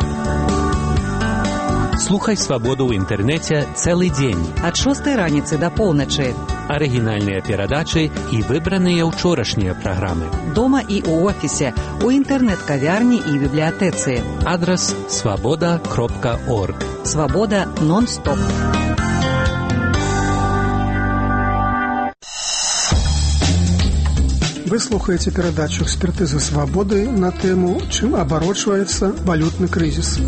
Слухай свабоду ў інтэрнэце цэлы дзень. Ад 6 раніцы да поўначы. Арыгінальныя перадачы і выбраныя ўчорашнія праграмы. Дома і ў офісе, у інтэрнэт-кавярні і бібліятэцы. Адрас свабода.орг. Свабода нон-стоп. Вы слухаеце перадачу «Экспертызы свабоды» на тэму «Чым абарочваецца валютны крызіс».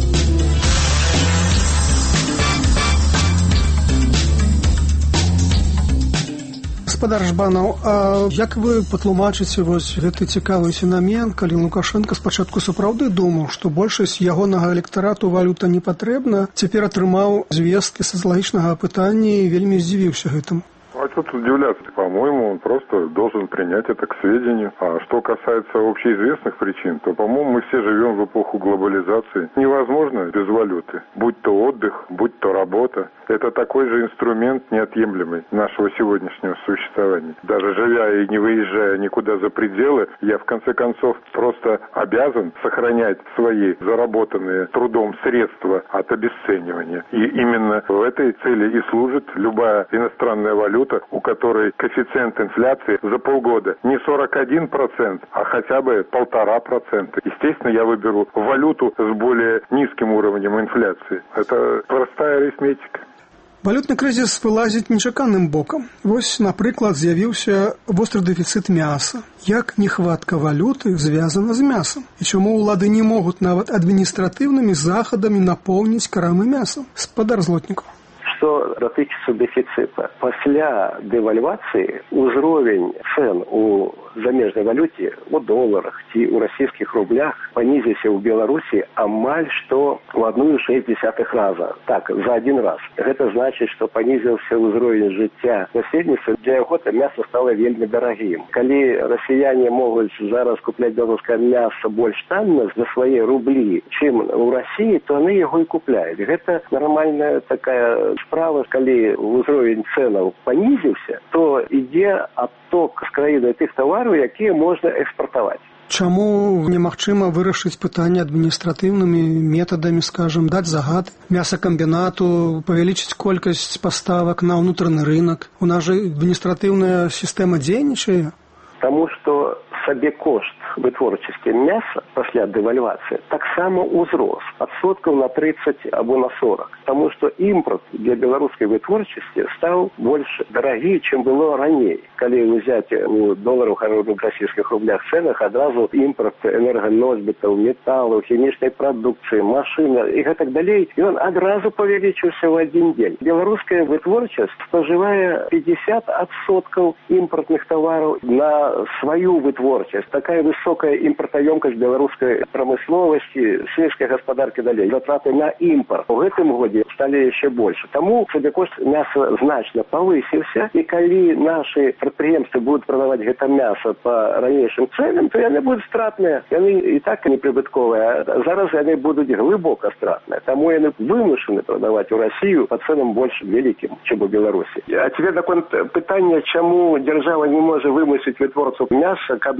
Гаспадар Жбанаў, а як вы патлумачыце вось гэты цікавы фенамен, калі Лукашенко спачатку сапраўды думаў, што большасць ягонага электарату валюта не патрэбна, цяпер атрымаў звесткі сацыялагічнага апытання і вельмі здзівіўся гэтаму? А что тут удивляться? По-моему, он просто должен принять это к сведению. А что касается общеизвестных причин, то, по-моему, мы все живем в эпоху глобализации. Невозможно без валюты. Будь то отдых, будь то работа. Это такой же инструмент неотъемлемый нашего сегодняшнего существования. Даже живя и не выезжая никуда за пределы, я в конце концов просто обязан сохранять свои заработанные трудом средства от обесценивания. И именно в этой цели и служит любая иностранная валюта, у которой коэффициент инфляции за полгода не 41%, а хотя бы 1,5%. Естественно, я выберу валюту с более низким уровнем инфляции. Это простая арифметика. Валютны крызіс вылазіць нечаканым бокам. Вось, напрыклад, з'явіўся востры дэфіцыт мяса. Як нехватка валюты звязана з мясам? І чаму ўлады не могуць нават адміністратыўнымі захадамі напоўніць крамы мясам? Спадар Злотнікаў. Что датычыцца дэфіцыта. Пасля дэвальвацыі ўзровень цэн у замежнай валюце, у доларах ці ў расійскіх рублях панізіўся ў Беларусі амаль што ў 1,6 раза. Так, за один раз. Гэта значыць, што панізіўся ўзровень жыцця насельніцтва, для яго мяса стала вельмі дарагім. Калі расіяне могуць зараз купляць беларускае мяса больш танна за свае рублі, чым у Расіі, то яны яго і купляюць. Гэта нармальная такая справа, калі ўзровень цэнаў панізіўся, то ідзе адток з краіны тых тавараў, якія можна экспартаваць. Чаму немагчыма вырашыць пытанне адміністратыўнымі метадамі, скажем, даць загад мясакамбінату, павялічыць колькасць паставак на ўнутраны рынок? У нас жа адміністратыўная сістэма дзейнічае? Таму што сабекошт вытворчасці мяса пасля дэвальвацыі таксама ўзрос адсоткаў на 30 або на 40. Таму што імпорт для беларускай вытворчасці стаў больш дарагі, чым было раней. Калі ўзяць у доларах або расійскіх рублях цэнах адразу імпорт энерганосьбітаў, металаў, хімічнай прадукцыі, машына і гэтак далей, ён адразу павялічыўся ў адзін дзень. Беларуская вытворчасць спажывае 50% імпортных тавараў на сваю вытворчасць. Такая высокая імпартаёмкасць беларускай прамысловасці, сельскай гаспадаркі далей. Затраты на імпорт у гэтым годзе сталі яшчэ больш. Таму сабекошт мяса значна павысіўся, і калі нашы прадпрыемствы будуць прадаваць гэта мяса па ранейшым цэнам, то яны будуць стратныя. Яны і так непрыбытковыя. Зараз яны будуць глыбока стратныя. Таму яны вымушаны прадаваць у Расію па цэнам больш вялікім, чым у Беларусі. А цяпер наконт пытання, чаму дзяржава не можа вымусіць вытворцаў мяса, каб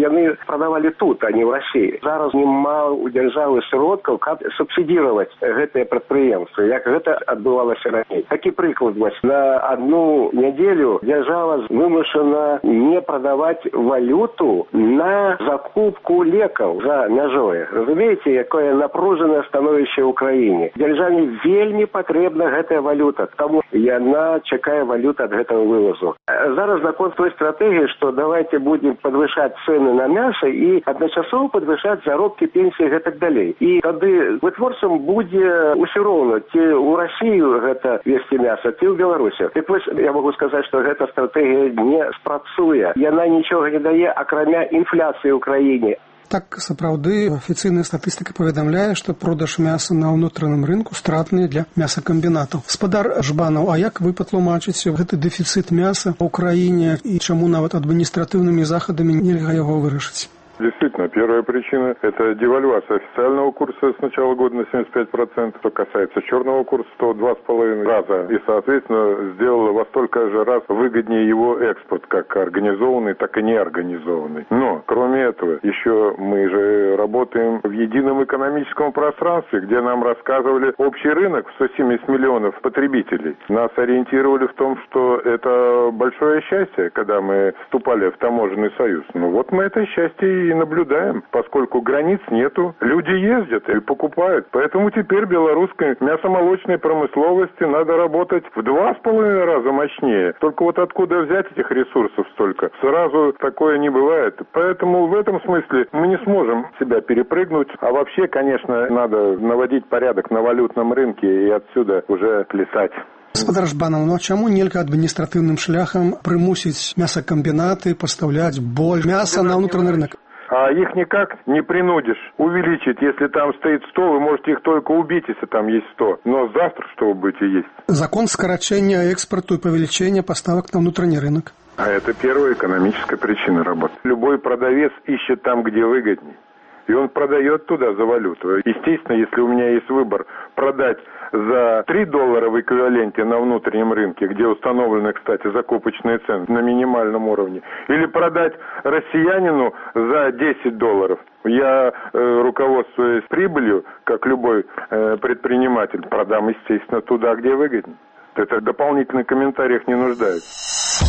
яны прадавалі тут, а не ў Расіі. Зараз няма у дзяржавы сродкаў, каб субсідировать гэтыя прадпрыемствы, як гэта адбывалася раней. Такі прыклад, на одну неделю держава вымушана не продавать валюту на закупку леков за мяжой. Разумеете, якое напруженное становище в Украине. Державе вельми потребна гэтая валюта, тому яна чакае валюта от этого вывозу. Зараз закон той стратегии, что давайте будем подвышать цены на мясо и одночасово подвышать заробки, пенсии и так далее. И тады вытворцам будзе усё роўна, ці у Россию гэта везти мясо, ці ў Беларусі. Так вось, я могу сказать, что гэта стратегия не спрацуе. Яна ничего не дае, акрамя инфляции в Украине. Так, сапраўды, афіцыйная статыстыка паведамляе, што продаж мяса на ўнутраным рынку стратны для мясакамбінатаў. Спадар Жбанаў, а як вы патлумачыце гэты дэфіцыт мяса ў краіне і чаму нават адміністратыўнымі захадамі нельга яго вырашыць? Действительно, первая причина – это девальвация официального курса с начала года на 75%. Что касается черного курса, то 2,5 раза. И, соответственно, сделало во столько же раз выгоднее его экспорт, как организованный, так и неорганизованный. Но, кроме этого, еще мы же работаем в едином экономическом пространстве, где нам рассказывали общий рынок в 170 миллионов потребителей. Нас ориентировали в том, что это большое счастье, когда мы вступали в таможенный союз. Ну вот мы это счастье и наблюдаем, поскольку границ нету, люди ездят и покупают. Поэтому теперь белорусской мясомолочной промысловости надо работать в 2,5 раза мощнее. Только вот откуда взять этих ресурсов столько? Сразу такое не бывает. Поэтому в этом смысле мы не сможем себя перепрыгнуть. А вообще, конечно, надо наводить порядок на валютном рынке и отсюда уже плясать. Спадар Жбанаў, ну а чаму нельга адміністратыўным шляхам прымусіць мясакамбінаты пастаўляць больш мяса на ўнутраны рынок? А их никак не принудишь увеличить. Если там стоит 100, вы можете их только убить, если там есть 100. Но завтра что вы будете есть? Закон скорочения экспорту и повеличения поставок на внутренний рынок. А это первая экономическая причина работы. Любой продавец ищет там, где выгоднее. И он продает туда за валюту. Естественно, если у меня есть выбор продать за $3 в эквиваленте на внутреннем рынке, где установлены, кстати, закупочные цены на минимальном уровне, или продать россиянину за $10. Я, руководствуясь прибылью, как любой предприниматель, продам, естественно, туда, где выгоднее. Это в дополнительных комментариях не нуждается.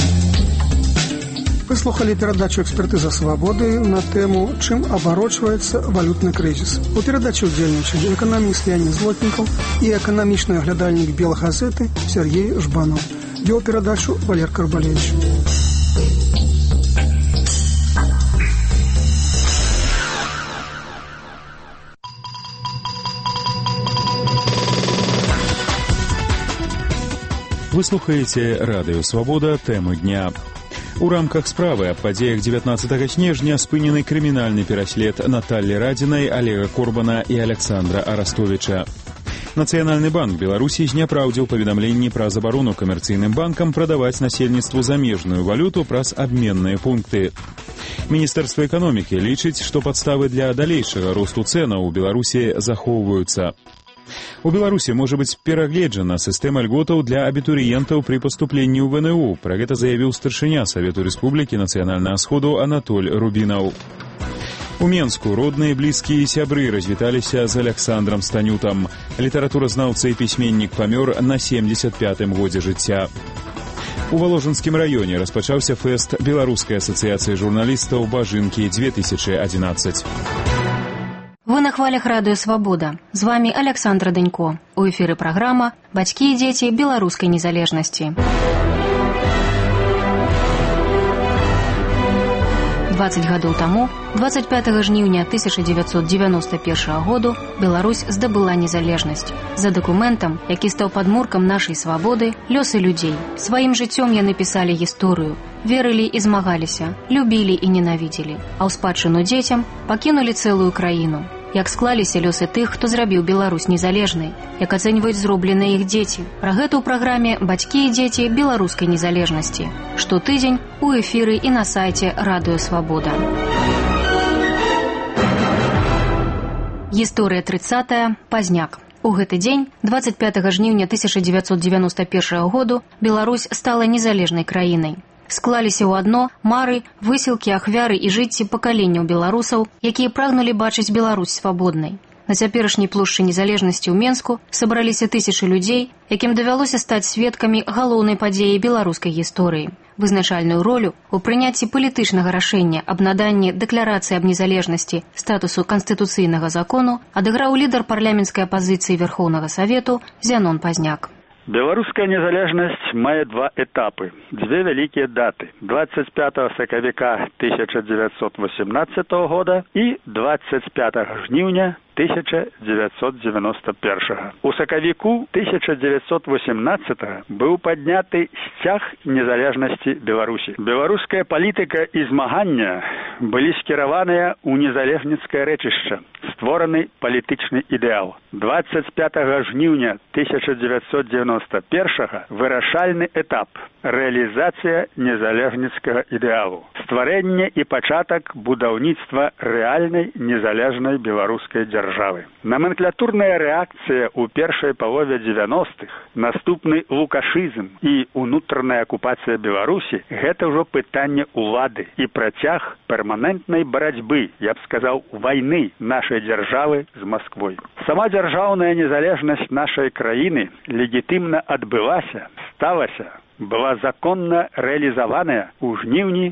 Вы слухали перадачу «Экспертыза свободы» на тему «Чым абарочваецца валютны крызіс». У перадачі ўдзельнічалі эканаміст Леонид Злотнікаў і эканамічны аглядальнік «Белгазеты» Сергей Жбанаў. Вёў перадачу Валер Карбалевич. Вы слухаеце радыё «Свабода», тэму дня. У рамках справы аб падзеях 19 снежня спынены крымінальны пераслед Наталлі Радзінай, Олега Корбана і Александра Арастовича. Нацыянальны банк Беларусі зняпраўдзіў паведамленні пра забарону камерцыйным банкам прадаваць насельніцтву замежную валюту праз абменныя пункты. Міністэрства эканомікі лічыць, што падставы для далейшага росту цэнаў у Беларусі захоўваюцца. У Беларусі можа быць перагледжана сістэма льготаў для абітурыентаў пры паступленні ў ВНУ. Пра гэта заявіў старшыня Савету Рэспублікі Нацыянальнага сходу Анатоль Рубінаў. У Менску родныя, блізкія і сябры развіталіся з Александром Станютам. Літаратуразнаўца і пісьменнік памёр на 75-м годзе жыцця. У Воложенскім раёне распачаўся фэст Беларускай асацыяцыі журналістаў «Бажынкі-2011». Вы на хвалях радыё «Свабода». З вами Александра Данько. У эфіры праграма «Бацькі і дзеці беларускай незалежнасці». 20 гадоў таму, 25 жніўня 1991 году, Беларусь здабыла незалежнасць. За дакументам, які стаў падмуркам нашай свабоды, лёсы людзей. Сваім жыццём яны пісалі гісторыю, верылі і змагаліся, любілі і ненавідзелі, а ў спадчыну дзецям пакінулі цэлую краіну. Як склаліся лёсы тых, хто зрабіў Беларусь незалежнай, як ацэньваюць зробленыя іх дзеці. Пра гэта ў праграме «Бацькі і дзеці беларускай незалежнасці». Штотыдзень у эфіры і на сайце радыё «Свабода». Гісторыя 30-я. Пазняк. У гэты дзень, 25 жніўня 1991 году, Беларусь стала незалежнай краінай. склаліся ў адно мары, высілкі, ахвяры і жыцці пакаленняў беларусаў, якія прагнулі бачыць Беларусь свабоднай. На цяперашняй плошчы незалежнасці ў Менску сабраліся тысячы людзей, якім давялося стаць сведкамі галоўнай падзеі беларускай гісторыі. Вызначальную ролю ў прыняцці палітычнага рашэння аб наданні дэкларацыі аб незалежнасці статусу канстытуцыйнага закону адыграў лідар парламенцкай апазіцыі Верхоўнага Савету Зянон Пазняк. Беларуская незалежнасць мае два этапы, дзве вялікія даты: 25 сакавіка 1918 года і 25 жніўня 1991. У сакавіку 1918 быў падняты сцяг незалежнасці Беларусі. Беларуская палітыка і змагання былі скіраваныя ў незалежніцкае рэчышча, створаны палітычны ідэал. 25 жніўня 1991 вырашальны этап – рэалізацыя незалежніцкага ідэалу, стварэнне і пачатак будаўніцтва рэальнай незалежнай беларускай дзяржавы. Номенклатурная рэакцыя ў першай палове 90-х, наступны лукашызм і унутраная акупацыя Беларусі – гэта ўжо пытанне улады і працяг перманентнай барацьбы, я б сказаў, вайны нашай дзяржавы з Масквой. Сама дзяржаўная незалежнасць нашай краіны легітымна адбылася, сталася, была законна рэалізаваная ў жніўні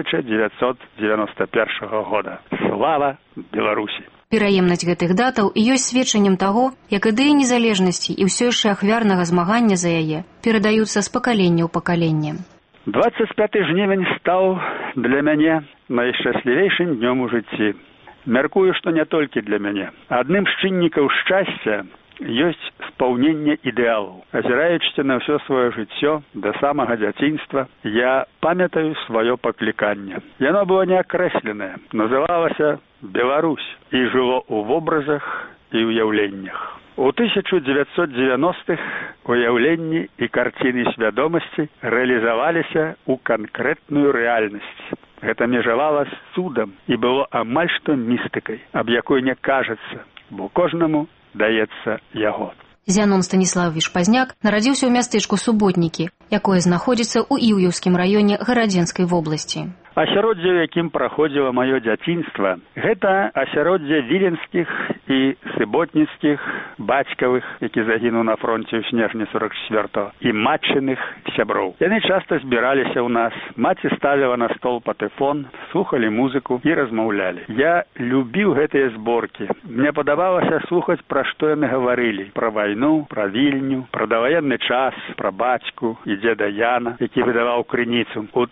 1991 года. Слава Беларусі! Пераемнасць гэтых датаў ёсць сведчаннем таго, як ідэі незалежнасці і ўсё яшчэ ахвярнага змагання за яе перадаюцца з пакалення ў пакаленне. 25 жнівень стаў для мяне найшчаслівейшым днём у жыцці. Мяркую, што не толькі для мяне. Адным з чыннікаў шчасця ёсць спаўненне ідэалаў. Азіраючыся на ўсё сваё жыццё да самага дзяцінства, я памятаю сваё пакліканне. Яно было неакрэсленае, называлася «Беларусь» і жыло ў вобразах і ўяўленнях. У 1990-х уяўленні і карціны свядомасці рэалізаваліся ў канкрэтную рэальнасць. Гэта межавала з цудам і было амаль што містыкай, аб якой не кажацца, бо кожнаму даецца яго. Зянон Станіславович Пазняк нарадзіўся ў мястэчку Суботнікі, якое знаходзіцца ў Іўеўскім раёне Гарадзенскай вобласці. Асяроддзе, у якім праходзіла маё дзяцінства, гэта асяроддзе віленскіх і сыботніцкіх бацькавых, які загінуў на фронце ў снежні 44-го, і матчыных сяброў. Яны часта збіраліся ў нас, маці ставіла на стол патэфон, слухалі музыку і размаўлялі. Я любіў гэтыя зборкі. Мне падабалася слухаць, пра што яны гаварылі: пра вайну, пра Вільню, пра даваенны час, пра бацьку і дзеда Яна, які выдаваў крыніцу. У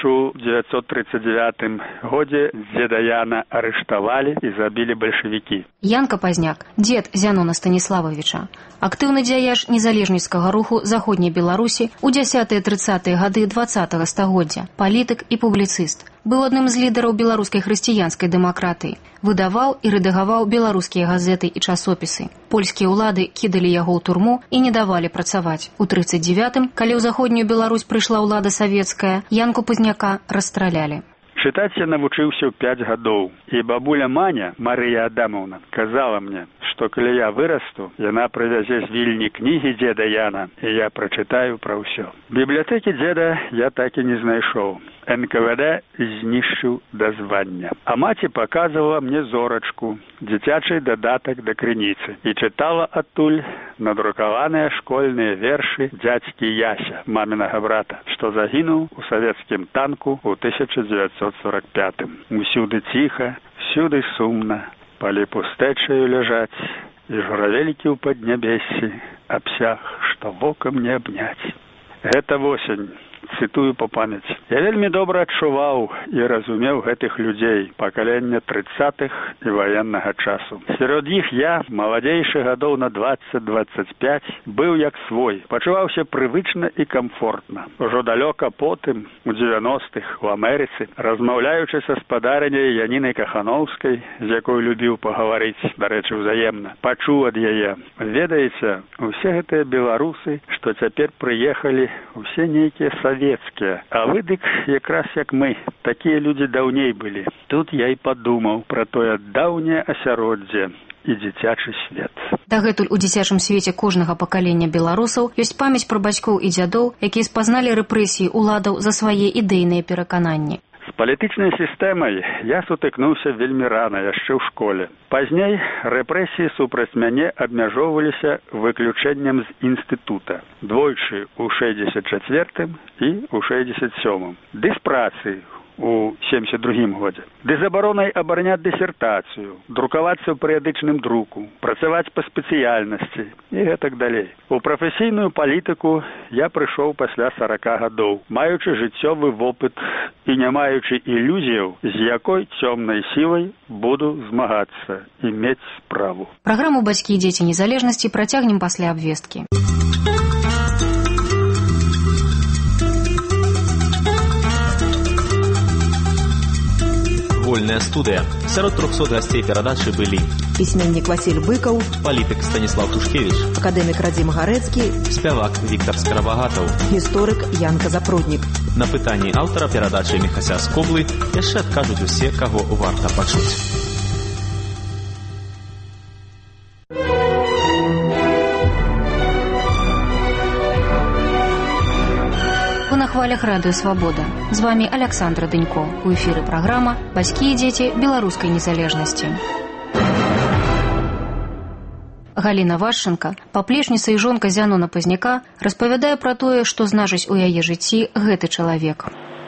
1939 годзе дзеда Яна арыштавалі і забілі бальшавікі. Янка Пазняк, дзед Зянона Станіславовича, актыўны дзяяч незалежніцкага руху заходняй Беларусі ў 10-30-е гады 20-го стагоддзя, палітык і публіцыст. Быў адным з лідараў беларускай хрысціянскай дэмакратыі. Выдаваў і рэдагаваў беларускія газеты і часопісы. Польскія ўлады кідалі яго ў турму і не давалі працаваць. У 39-м, калі ў заходнюю Беларусь прыйшла ўлада савецкая, Янку Пазняка расстралялі. Чытаць я навучыўся ў 5 гадоў, і бабуля Маня, Марыя Адамаўна, казала мне, што калі я вырасту, яна прывязе з Вільні кнігі дзеда Яна, і я прачытаю пра ўсё. Бібліятэкі дзеда я так і не знайшоў. НКВД знішчыў да звання. А маці паказвала мне зорачку, дзіцячы дадатак да крыніцы, і чытала адтуль надрукаваныя школьныя вершы дзядзькі Яся, мамінага брата, што загінуў у савецкім танку ў 1945-м. Усюды ціха, всюды сумна, палі пустэчаю ляжаць, і журавелькі ў паднябессі, абсяг, што вокам не абняць. Гэта восень. Цытую па памяць. Я вельмі добра адчуваў і разумеў гэтых людзей пакалення 30-х і ваеннага часу. Сярод іх я, маладзейшы гадоў на 20-25, быў як свой, пачуваўся прывычна і камфортна. Ужо далёка потым, у 90-х, у Амерыцы, размаўляючы са спадарыняй Янінай Кахановскай, з якой любіў пагаварыць, дарэчы, ўзаемна, пачуў ад яе: ведаеце, усе гэтыя беларусы, што цяпер прыехалі, усе нейкія савецкія, а вы дык якраз як мы, такія людзі даўней былі. Тут я і падумаў пра тое даўняе асяроддзе, і дзіцячы свет. Дагэтуль у дзіцячым свеце кожнага пакалення беларусаў ёсць памяць пра бацькоў і дзядоў, якія спазналі рэпрэсіі ўладаў за свае ідэйныя перакананні. З палітычнай сістэмай я сутыкнуўся вельмі рана, яшчэ ў школе. Пазней рэпрэсіі супраць мяне абмяжоўваліся выключэннем з інстытута. Двойчы ў 64-м і ў 67-м. Ды з працы у 72-м годзе. Ды забаронай абараняць дысертацыю, друкавацца ў перыядычным друку, працаваць па спецыяльнасці і гэтак далей. У прафесійную палітыку я прыйшоў пасля 40 гадоў, маючы жыццёвы вопыт і не маючы ілюзіяў, з якой цёмнай сілай буду змагацца і мець справу. Праграму «Бацькі і дзеці незалежнасці» працягнем пасля абвесткі. Вольная студыя. Сярод 300 гасцей перадачы былі пісьменнік Васіль Быкаў, палітык Станіслав Тушкевіч, акадэмік Радзім Гарэцкі, спявак Віктар Скарабагатаў, гісторык Янка Запруднік. На пытанні аўтара перадачы Міхася Скоблы яшчэ адкажуць усе, каго варта пачуць. На хвалях радыё «Свабода». З вами Александра Дынько. У эфіры праграма «Бацькі і дзеці беларускай незалежнасці». Галіна Вашченка, паплечніца і жонка Зянона Пазняка, распавядае пра тое, што значыць у яе жыцці гэты чалавек.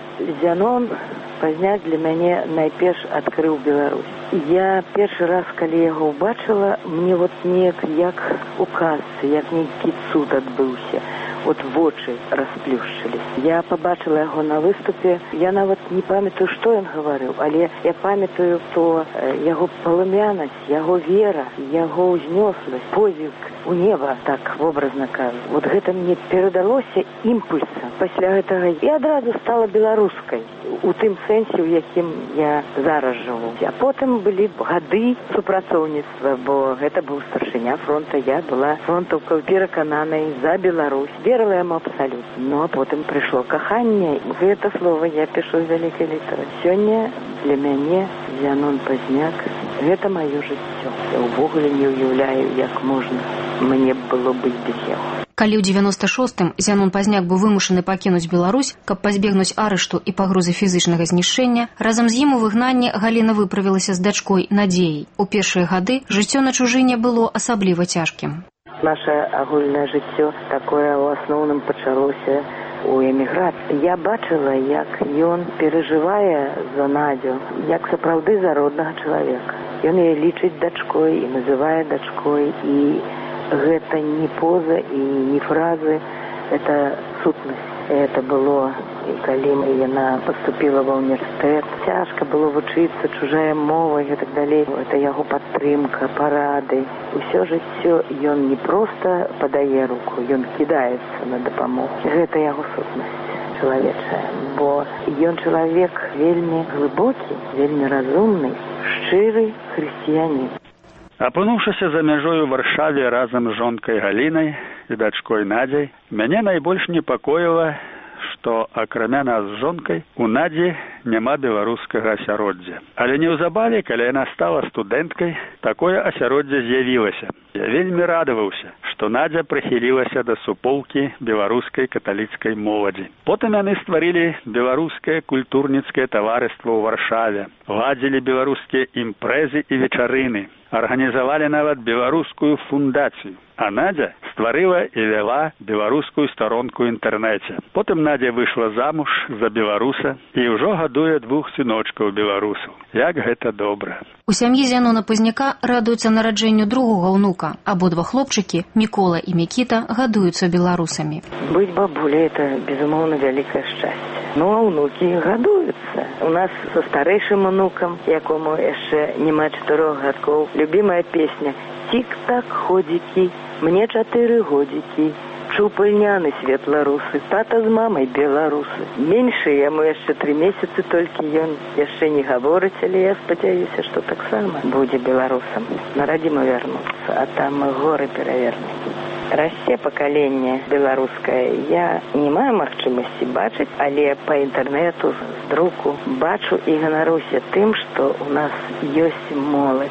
Зянон Пазняк для мяне найперш адкрыў Беларусь. Я першы раз, калі яго ўбачыла, мне неяк як у казцы, як нейкі цуд адбыўся. Вочы расплюшчылись. Я побачила яго на выступе. Я нават не памятаю, што ён гаварыў, але я памятаю, што яго палымянасць, яго вера, яго ўзнёсласць, позірк у неба, так вобразна кажу. Гэта мне перадалося імпульсам. Пасля гэтага я адразу стала беларускай, у тым сэнсе, у якім я зараз жыву. А потым былі гады супрацоўніцтва, бо гэта быў старшыня фронта. Я была фронтаўкай перакананай за Беларусь. Верила яму абсалютна. Ну, а потым прыйшло каханне. Гэта слова я пішу з вялікай літары. Сёння для мяне Зянон Пазняк – гэта маё жыццё. Я ўвогуле не ўяўляю, як можна мне было быць без яго. Калі ў 96-м Зянон Пазняк быў вымушаны пакінуць Беларусь, каб пазбегнуць арышту і пагрозы фізычнага знішчэння, разам з ім у выгнанні Галіна выправілася з дачкой Надзеяй. У першыя гады жыццё на чужыне было асабліва цяжкім. Наша агульнае жыццё такое ў асноўным пачалося у эміграцыі. Я бачыла, як ён перажывае за Надзю, як сапраўды за роднага чалавека. Ён яе лічыць дачкой і называе дачкой, і гэта не поза і не фразы, это сутнасць. Это было, і калі яна паступила ва універсітэт, цяжка было вучыцца, чужая мова і так далей. Это яго падтрымка, парады. Усё жыццё ён не проста падае руку, ён кідаецца на дапамогу. Гэта яго сутнасць чалавечая, бо ён чалавек вельмі глыбокі, вельмі разумны, шчыры хрысціянін. Апынуўшыся за мяжою ў Варшаве разам з жонкай Галінай і дачкой Надзяй, мяне найбольш непакоіла, што акрамя нас з жонкай у Надзі няма беларускага асяроддзя. Але неўзабаве, калі яна стала студэнткай, такое асяроддзе з'явілася. Я вельмі радаваўся, што Надзя прыхілілася да суполкі беларускай каталіцкай моладзі. Потым яны стварылі беларускае культурніцкае таварыства ў Варшаве, ладзілі беларускія імпрэзы і вечарыны, арганізавалі нават беларускую фундацыю. А Надзя стварыла і вяла беларускую старонку ў інтэрнэце. Потым Надзя выйшла замуж за беларуса і ўжо гадуе 2 сыночкаў беларусаў. Як гэта добра. У сям'і Зянона Пазняка радуюцца нараджэнню другога ўнука. Абодва хлопчыкі, Мікола і Мікіта, гадуюцца беларусамі. Быць бабуляй – это, безумоўна, вялікае шчасце. Ну, а ўнукі гадуюцца. У нас со старэйшым унукам, якому яшчэ няма 4 гадкоў, любімая песня «Тик-так, ходзікі, мне 4 годзікі, чупальняны светларусы, тата з мамай беларусы». Меньшы яму яшчэ 3 месяцы, толькі ён яшчэ не гаворыць, але я спадзяюся, што таксама будзе беларусам. Нарадзіма вярнуцца, а там горы перавернем. Расце пакаленне беларускае. Я не маю магчымасці бачыць, але па інтэрнэту, з друку бачу і ганаруся тым, што у нас ёсць моладзь.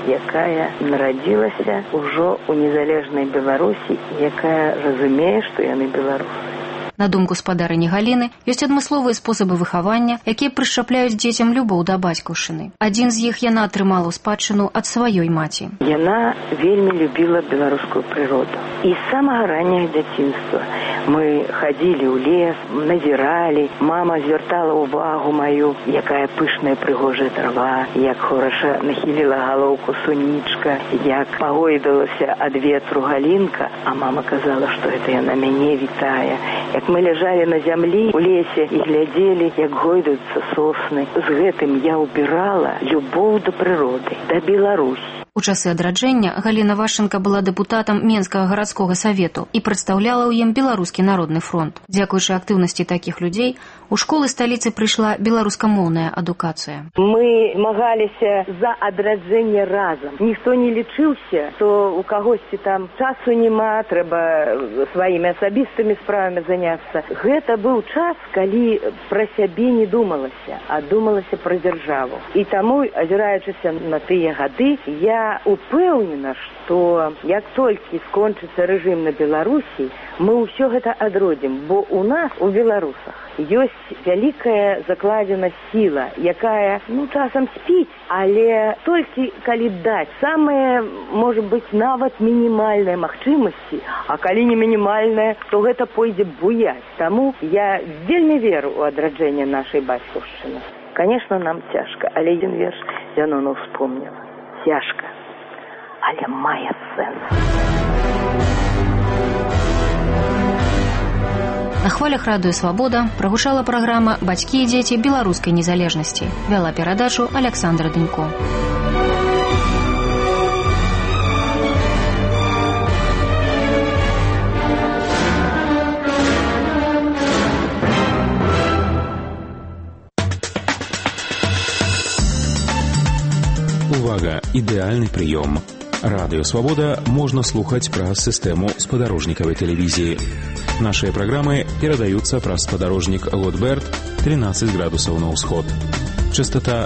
якая нарадзілася ўжо ў незалежнай Беларусі, якая разумее, што яны беларусы. На думку спадарыні Галіны, ёсць адмысловыя спосабы выхавання, якія прышчапляюць дзецям любоў да бацькаўшчыны. Адзін з іх яна атрымала ў спадчыну ад сваёй маці. Яна вельмі любіла беларускую прыроду. І з самага ранняга дзяцінства мы хадзілі ў лес, назіралі, мама звяртала ўвагу маю, якая пышная прыгожая трава, як хораша нахіліла галоўку сунічка, як пагойдалася ад ветру галінка, а мама казала, што гэта яна мяне вітае. Як мы ляжалі на зямлі у лесе і глядзелі, як гойдаюцца сосны. З гэтым я ўбірала любоў да прыроды, да Беларусі. У часы адраджэння Галіна Вашченка была дэпутатам Менскага гарадскога савету і прадстаўляла ў ім Беларускі народны фронт. Дзякуючы актыўнасці такіх людзей, у школы сталіцы прыйшла беларускамоўная адукацыя. Мы змагаліся за адраджэнне разам. Ніхто не лічыўся, што у кагосьці там часу няма, трэба сваімі асабістымі справамі заняцца. Гэта быў час, калі пра сябе не думалася, а думалася пра дзяржаву. І таму, азіраючыся на тыя гады, я упэўнена, што як толькі скончыцца рэжым на Беларусі, мы ўсё гэта адродзім, бо у нас, у беларусах, ёсць вялікая закладзена сіла, якая, часам спіць, але толькі калі даць самыя, можа быць, нават мінімальныя магчымасці, а калі не мінімальныя, то гэта пойдзе буяць. Таму я вельмі веру ў адраджэнне нашай бацькаўшчыны. Конечно, нам цяжка, але адзін верш Зянону успомніла. Цяжка, але мае сэнс. На хвалях радыё «Свабода» прагучала праграма «Бацькі і дзеці беларускай незалежнасці». Вяла перадачу Аляксандра Дынько. Увага! Ідэальны прыём. Радыё «Свабода» можна слухаць праз сістэму спадарожнікавай тэлевізіі. Нашыя праграмы перадаюцца праз спадарожнік Лотберт 13 градусаў на ўсход. Частота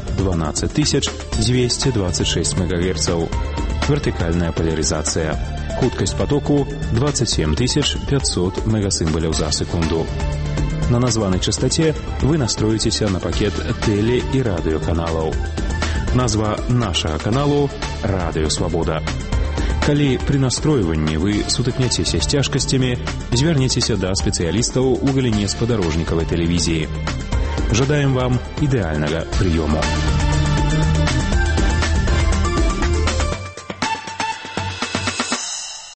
12226 МГц. Вертыкальная поляризация. Хуткасць потоку 27500 мегасимволяў за секунду. На названай частоте вы настроіцеся на пакет теле- і радыёканалаў. Назва нашага каналу «Радыё Свабода». Калі пры настройванні вы сутыкняцеся з цяжкасцямі, звярніцеся да спецыялістаў у галіне спадарожнікавай тэлевізіі. Жадаем вам ідэальнага прыёму.